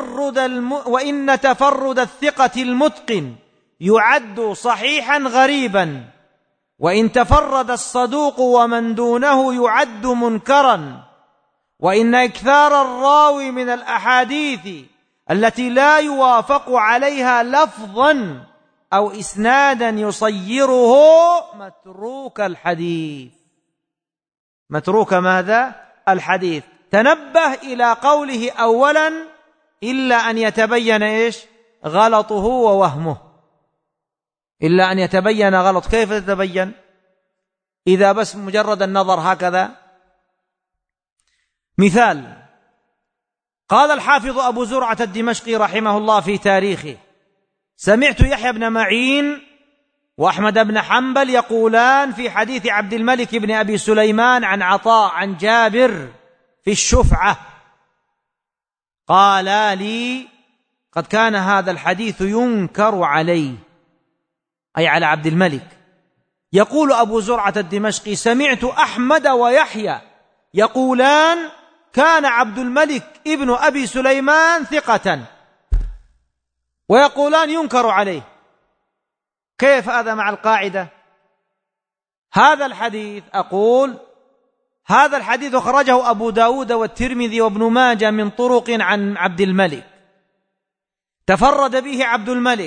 تفرد الثقة المتقن يعد صحيحا غريبا، وإن تفرد الصدوق ومن دونه يعد منكرا، وإن إكثار الراوي من الأحاديث التي لا يوافق عليها لفظا أو إسنادا يصيره متروك الحديث. متروك ماذا؟ الحديث. تنبه إلى قوله أولا إلا أن يتبين إيش؟ غلطه ووهمه. إلا أن يتبين غلط. كيف يتبين؟ إذا بس مجرد النظر هكذا. مثال، قال الحافظ أبو زرعة الدمشقي رحمه الله في تاريخه: سمعت يحيى بن معين وأحمد بن حنبل يقولان في حديث عبد الملك بن أبي سليمان عن عطاء عن جابر في الشفعة، قال لي: قد كان هذا الحديث ينكر عليه، أي على عبد الملك. يقول أبو زرعة الدمشقي: سمعت أحمد ويحيى يقولان كان عبد الملك ابن أبي سليمان ثقة، ويقولان ينكر عليه. كيف هذا مع القاعدة؟ هذا الحديث أقول هذا الحديث أخرجه أبو داود والترمذي وابن ماجه من طرق عن عبد الملك، تفرد به عبد الملك،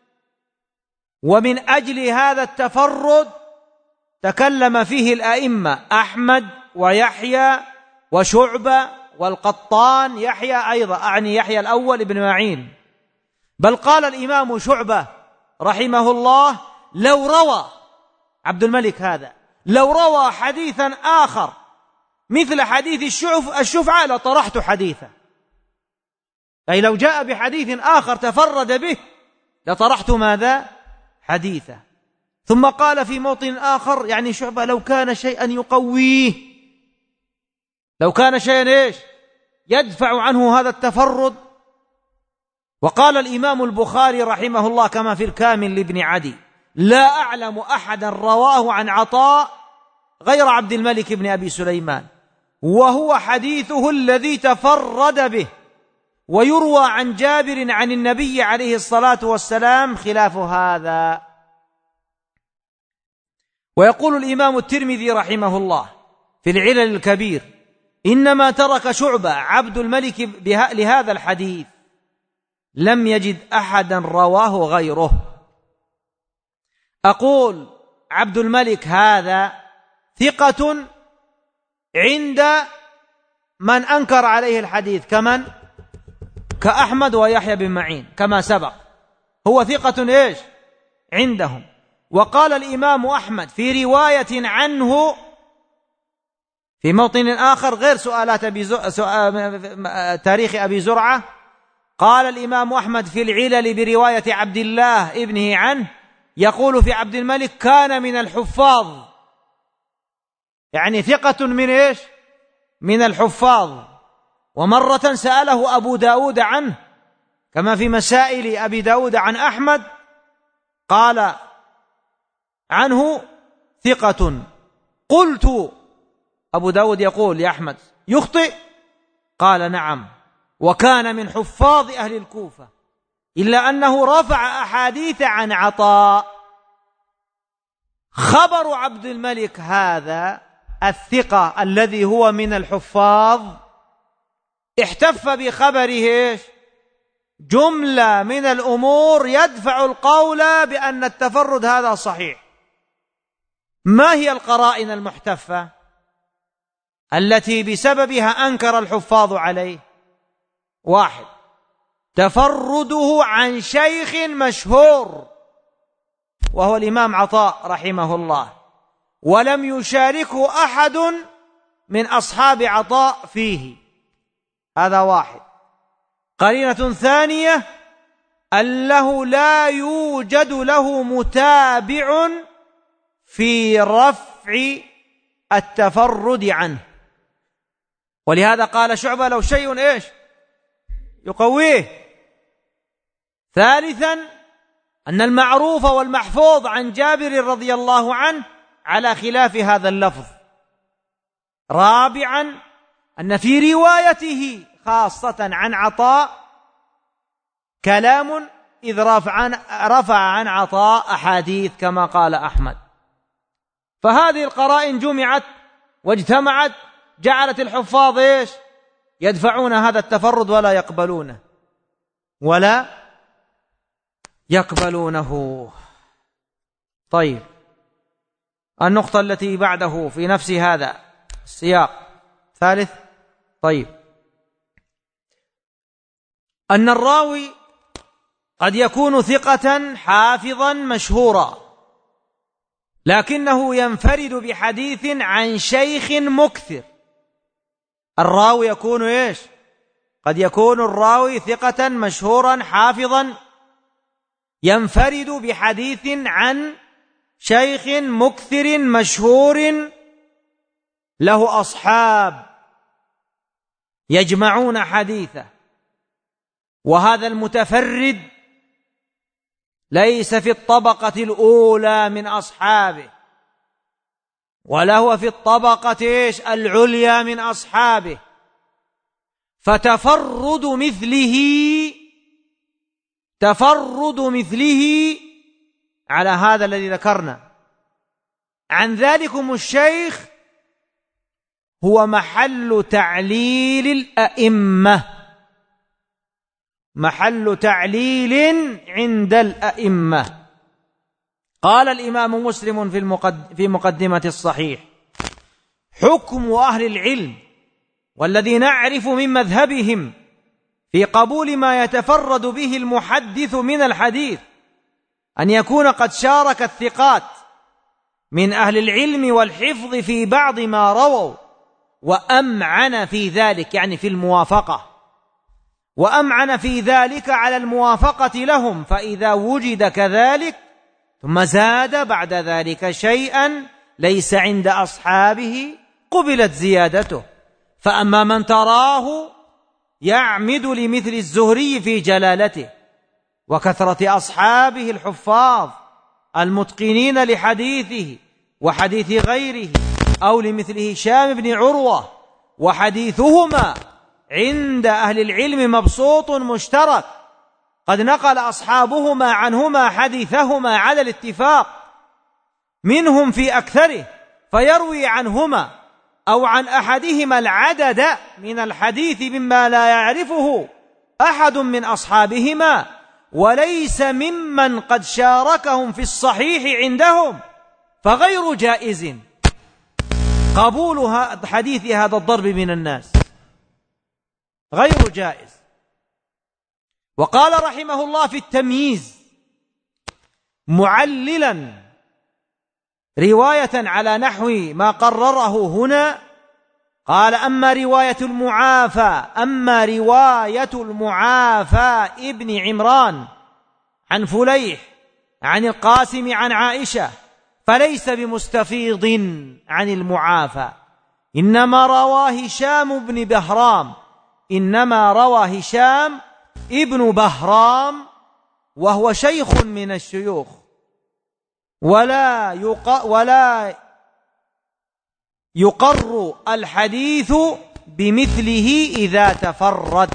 ومن أجل هذا التفرد تكلم فيه الأئمة أحمد ويحيى وشعبة والقطان، يحيى أيضا أعني يحيى الأول ابن معين. بل قال الإمام شعبة رحمه الله: لو روى عبد الملك هذا لو روى حديثا آخر مثل حديث الشفعة لطرحت حديثه، أي لو جاء بحديث آخر تفرد به لطرحت ماذا؟ حديثه. ثم قال في موطن آخر يعني شعبة: لو كان شيئا يقويه، لو كان شيئا إيش؟ يدفع عنه هذا التفرد. وقال الإمام البخاري رحمه الله كما في الكامل لابن عدي: لا أعلم أحدا رواه عن عطاء غير عبد الملك بن أبي سليمان، وهو حديثه الذي تفرد به، ويروى عن جابر عن النبي عليه الصلاة والسلام خلاف هذا. ويقول الإمام الترمذي رحمه الله في العلل الكبير: إنما ترك شعبة عبد الملك لهذا الحديث، لم يجد أحدا رواه غيره. أقول عبد الملك هذا ثقة عند من أنكر عليه الحديث، كمن؟ كأحمد ويحيى بن معين كما سبق، هو ثقة إيش؟ عندهم. وقال الإمام أحمد في رواية عنه في موطن آخر غير سؤالات تاريخ أبي زرعة، قال الإمام أحمد في العلل برواية عبد الله ابنه عنه، يقول في عبد الملك: كان من الحفاظ، يعني ثقة من إيش؟ من الحفاظ. ومرة سأله أبو داود عنه كما في مسائل أبي داود عن أحمد، قال عنه ثقة. قلت، أبو داود يقول يا أحمد: يخطئ؟ قال: نعم، وكان من حفاظ أهل الكوفة، إلا أنه رفع أحاديث عن عطاء. خبر عبد الملك هذا الثقة الذي هو من الحفاظ احتف بخبره جملة من الأمور يدفع القول بأن التفرد هذا صحيح. ما هي القرائن المحتفة التي بسببها أنكر الحفاظ عليه؟ 1: تفرده عن شيخ مشهور وهو الإمام عطاء رحمه الله، ولم يشاركه أحد من أصحاب عطاء فيه، هذا 1. قرينة ثانية: أنه لا يوجد له متابع في رفع التفرد عنه. ولهذا قال شعبة: لو شيء إيش يقويه. ثالثا أن المعروف والمحفوظ عن جابر رضي الله عنه على خلاف هذا اللفظ. رابعا أن في روايته خاصة عن عطاء كلام إذ رفع عن عطاء أحاديث كما قال أحمد. فهذه القرائن جمعت واجتمعت جعلت الحفاظ إيش يدفعون هذا التفرد ولا يقبلونه. طيب، النقطة التي بعده في نفس هذا السياق ثالث. طيب، أن الراوي قد يكون ثقة حافظا مشهورا، لكنه ينفرد بحديث عن شيخ مكثر. الراوي يكون إيش؟ قد يكون الراوي ثقة مشهورا حافظا ينفرد بحديث عن شيخ مكثر مشهور له أصحاب يجمعون حديثه، وهذا المتفرد ليس في الطبقة الأولى من أصحابه، ولا هو في الطبقة العليا من أصحابه. فتفرد مثله على هذا الذي ذكرنا عن ذلكم الشيخ هو محل تعليل الأئمة، محل تعليل عند الأئمة. قال الإمام مسلم في مقدمة الصحيح: حكم أهل العلم والذي نعرف من مذهبهم في قبول ما يتفرد به المحدث من الحديث أن يكون قد شارك الثقات من أهل العلم والحفظ في بعض ما رووا، وأمعن في ذلك، يعني في الموافقة، وأمعن في ذلك على الموافقة لهم. فإذا وجد كذلك ثم زاد بعد ذلك شيئا ليس عند أصحابه قبلت زيادته. فأما من تراه يعمد لمثل الزهري في جلالته وكثرة أصحابه الحفاظ المتقنين لحديثه وحديث غيره، أو لمثل هشام بن عروة وحديثهما عند أهل العلم مبسوط مشترك، قد نقل أصحابهما عنهما حديثهما على الاتفاق منهم في أكثره، فيروي عنهما أو عن أحدهما العدد من الحديث مما لا يعرفه أحد من أصحابهما، وليس ممن قد شاركهم في الصحيح عندهم، فغير جائز قبول حديث هذا الضرب من الناس، غير جائز. وقال رحمه الله في التمييز معللا رواية على نحو ما قرره هنا، قال: أما رواية المعافى ابن عمران عن فليح عن القاسم عن عائشة فليس بمستفيض عن المعافى، إنما روى هشام ابن بهرام وهو شيخ من الشيوخ، ولا يقر الحديث بمثله إذا تفرد.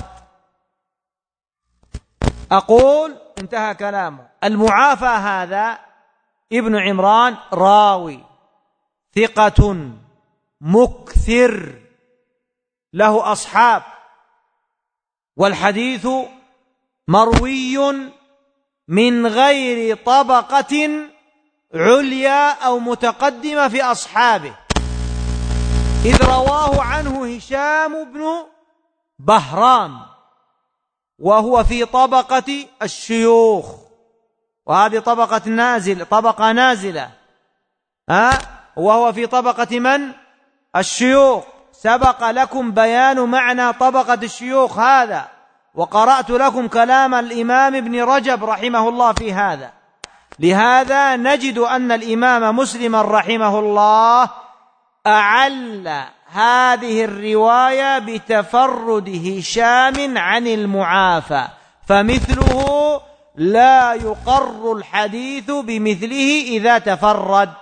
أقول انتهى كلامه. المعافى هذا ابن عمران راوي ثقة مكثر له أصحاب، والحديث مروي من غير طبقة عليا أو متقدمة في أصحابه، إذ رواه عنه هشام بن بهرام وهو في طبقة الشيوخ، وهذه طبقة نازلة وهو في طبقة من؟ الشيوخ. سبق لكم بيان معنى طبقة الشيوخ هذا، وقرأت لكم كلام الإمام ابن رجب رحمه الله في هذا. لهذا نجد أن الإمام مسلم رحمه الله أعل هذه الرواية بتفرد هشام عن المعافى، فمثله لا يقر الحديث بمثله إذا تفرد.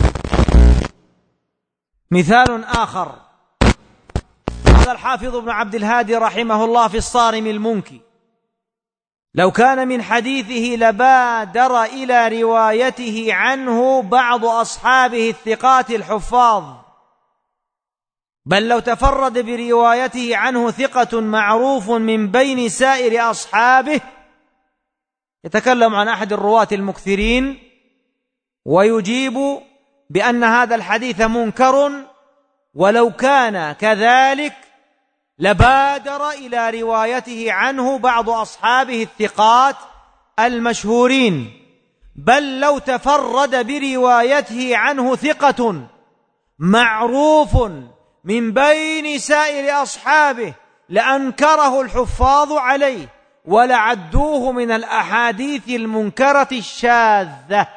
مثال آخر، قال الحافظ ابن عبد الهادي رحمه الله في الصارم المنكي: لو كان من حديثه لبادر إلى روايته عنه بعض أصحابه الثقات الحفاظ، بل لو تفرد بروايته عنه ثقة معروف من بين سائر أصحابه. يتكلم عن أحد الرواة المكثرين ويجيب بأن هذا الحديث منكر، ولو كان كذلك لبادر إلى روايته عنه بعض أصحابه الثقات المشهورين، بل لو تفرد بروايته عنه ثقة معروف من بين سائر أصحابه لأنكره الحفاظ عليه ولعدوه من الأحاديث المنكرة الشاذة،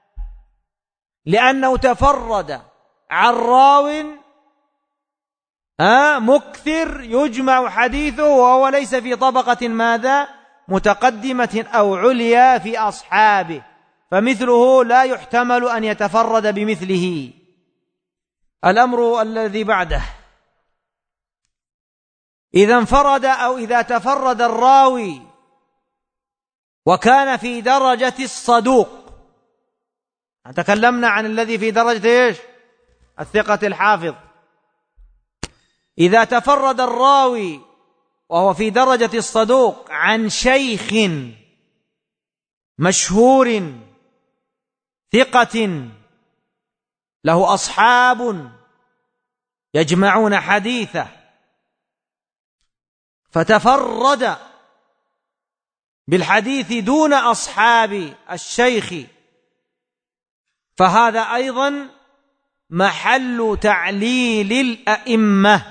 لأنه تفرد عن راو مكثر يجمع حديثه وهو ليس في طبقة ماذا؟ متقدمة أو عليا في أصحابه، فمثله لا يحتمل أن يتفرد بمثله. الأمر الذي بعده: إذا انفرد أو إذا تفرد الراوي وكان في درجة الصدوق، تكلمنا عن الذي في درجة إيش؟ الثقة الحافظ. إذا تفرد الراوي وهو في درجة الصدوق عن شيخ مشهور ثقة له أصحاب يجمعون حديثه، فتفرد بالحديث دون أصحاب الشيخ، فهذا أيضا محل تعليل الأئمة،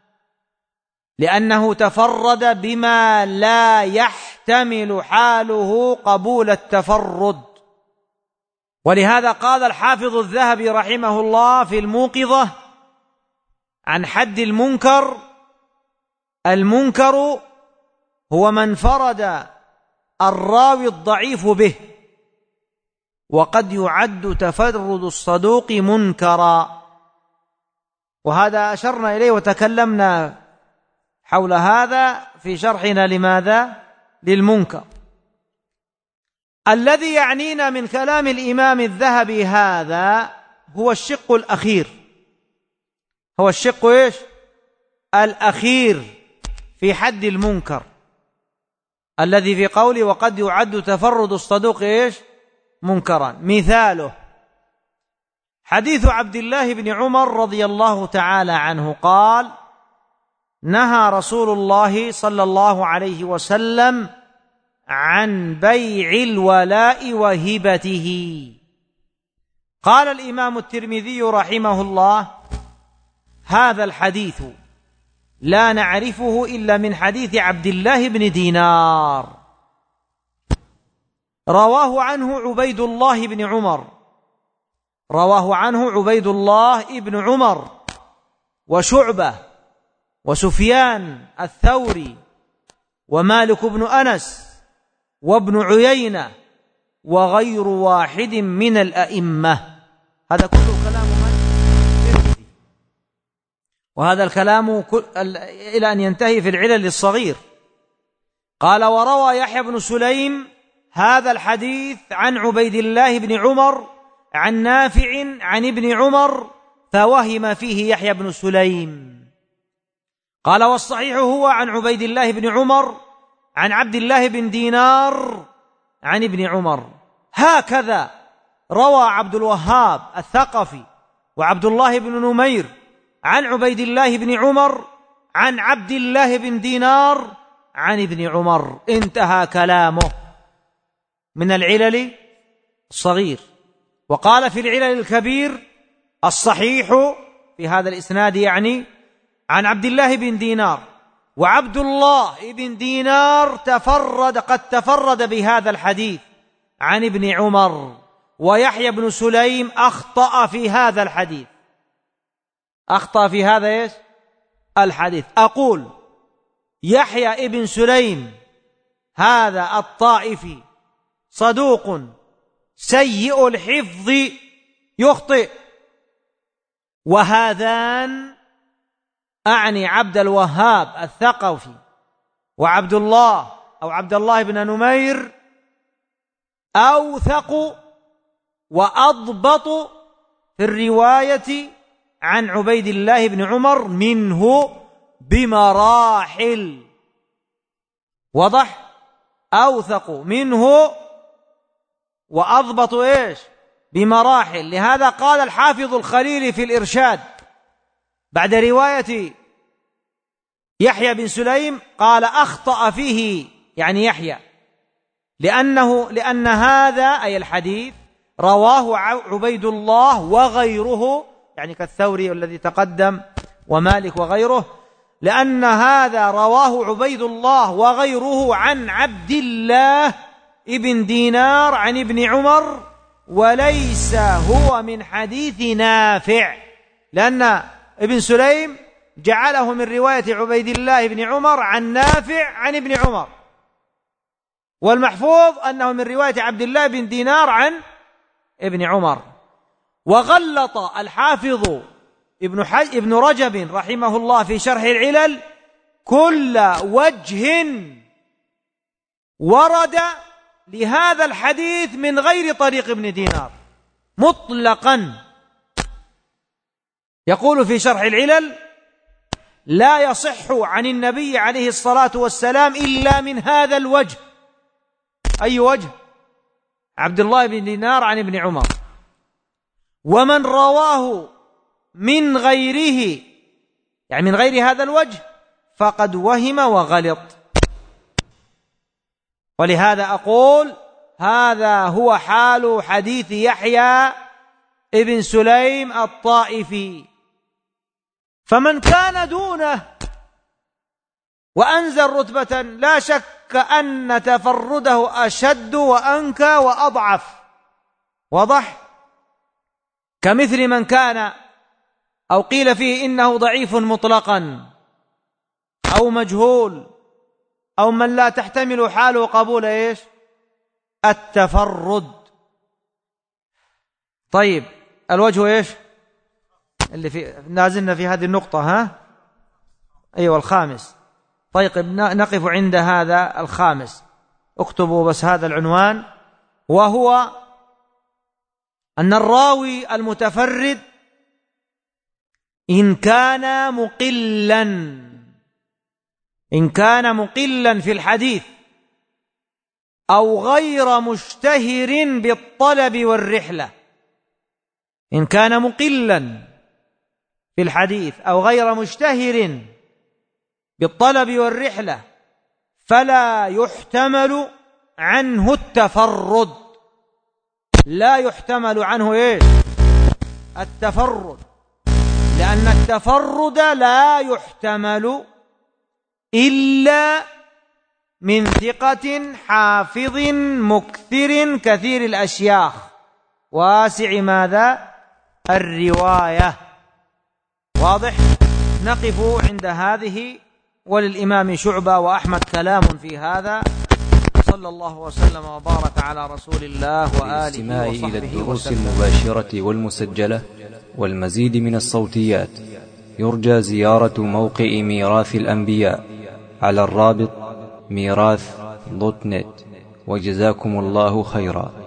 لأنه تفرد بما لا يحتمل حاله قبول التفرد. ولهذا قال الحافظ الذهبي رحمه الله في الموقظة عن حد المنكر: المنكر هو من فرد الراوي الضعيف به، وقد يعد تفرد الصدوق منكرا. وهذا أشرنا إليه وتكلمنا حول هذا في شرحنا لماذا؟ للمنكر. الذي يعنينا من كلام الإمام الذهبي هذا هو الشق الأخير، هو الشق إيش؟ الأخير في حد المنكر، الذي في قوله وقد يعد تفرد الصدوق إيش؟ منكرا. مثاله حديث عبد الله بن عمر رضي الله تعالى عنه قال: نهى رسول الله صلى الله عليه وسلم عن بيع الولاء وهبته. قال الإمام الترمذي رحمه الله: هذا الحديث لا نعرفه إلا من حديث عبد الله بن دينار، رواه عنه عبيد الله بن عمر، رواه عنه عبيد الله بن عمر وشعبة وسفيان الثوري ومالك بن أنس وابن عيينة وغير واحد من الأئمة. هذا كله كلام من؟ وهذا الكلام إلى أن ينتهي في العلل الصغير. قال: وروى يحيى بن سليم هذا الحديث عن عبيد الله بن عمر عن نافع عن ابن عمر، فوهم فيه يحيى بن سليم. قال: والصحيح هو عن عبيد الله بن عمر عن عبد الله بن دينار عن ابن عمر. هكذا روى عبد الوهاب الثقفي وعبد الله بن نمير عن عبيد الله بن عمر عن عبد الله بن دينار عن ابن عمر. انتهى كلامه من العلل الصغير. وقال في العلل الكبير: الصحيح في هذا الإسناد يعني عن عبد الله بن دينار وعبد الله بن دينار قد تفرد بهذا الحديث عن ابن عمر، ويحيى بن سليم أخطأ في هذا الحديث. أخطأ في هذا إيش؟ الحديث. أقول يحيى بن سليم هذا الطائفي صدوق سيء الحفظ يخطئ، وهذان أعني عبد الوهاب الثقفي وعبد الله أو عبد الله بن نمير أوثق وأضبط في الرواية عن عبيد الله بن عمر منه بمراحل. وضح؟ أوثق منه وأضبط إيش؟ بمراحل. لهذا قال الحافظ الخليلي في الإرشاد بعد رواية يحيى بن سليم قال أخطأ فيه، يعني يحيى، لأن هذا أي الحديث رواه عبيد الله وغيره، يعني كالثوري الذي تقدم ومالك وغيره، لأن هذا رواه عبيد الله وغيره عن عبد الله ابن دينار عن ابن عمر، وليس هو من حديث نافع، لأن ابن سليم جعله من رواية عبيد الله بن عمر عن نافع عن ابن عمر، والمحفوظ أنه من رواية عبد الله بن دينار عن ابن عمر. وغلط الحافظ ابن رجب رحمه الله في شرح العلل كل وجه ورد لهذا الحديث من غير طريق ابن دينار مطلقا. يقول في شرح العلل: لا يصح عن النبي عليه الصلاة والسلام إلا من هذا الوجه. أي وجه؟ عبد الله بن دينار عن ابن عمر. ومن رواه من غيره، يعني من غير هذا الوجه، فقد وهم وغلط. ولهذا أقول هذا هو حال حديث يحيى ابن سليم الطائفي. فمن كان دونه وأنزل رتبة لا شك أن تفرده أشد وأنكى وأضعف. واضح؟ كمثل من كان أو قيل فيه إنه ضعيف مطلقا أو مجهول أو من لا تحتمل حاله قبول إيش؟ التفرد. طيب الوجه إيش؟ اللي في نازلنا في هذه النقطة، ها؟ أيوة الخامس. طيب نقف عند هذا الخامس، اكتبوا بس هذا العنوان، وهو أن الراوي المتفرد إن كان مقلا في الحديث أو غير مشتهر بالطلب والرحلة، إن كان مقلا في الحديث أو غير مشتهر بالطلب والرحلة فلا يحتمل عنه التفرد. لا يحتمل عنه إيش؟ التفرد، لأن التفرد لا يحتمل إلا من ثقة حافظ مكثر كثير الأشياخ واسع ماذا؟ الرواية. واضح؟ نقف عند هذه، وللإمام شعبة وأحمد كلام في هذا. صلى الله وسلم وبارك على رسول الله وآله وصحبه إلى الدروس المباشرة والمسجلة والمزيد من الصوتيات يرجى زيارة موقع ميراث الأنبياء على الرابط ميراث.net. وجزاكم الله خيرا.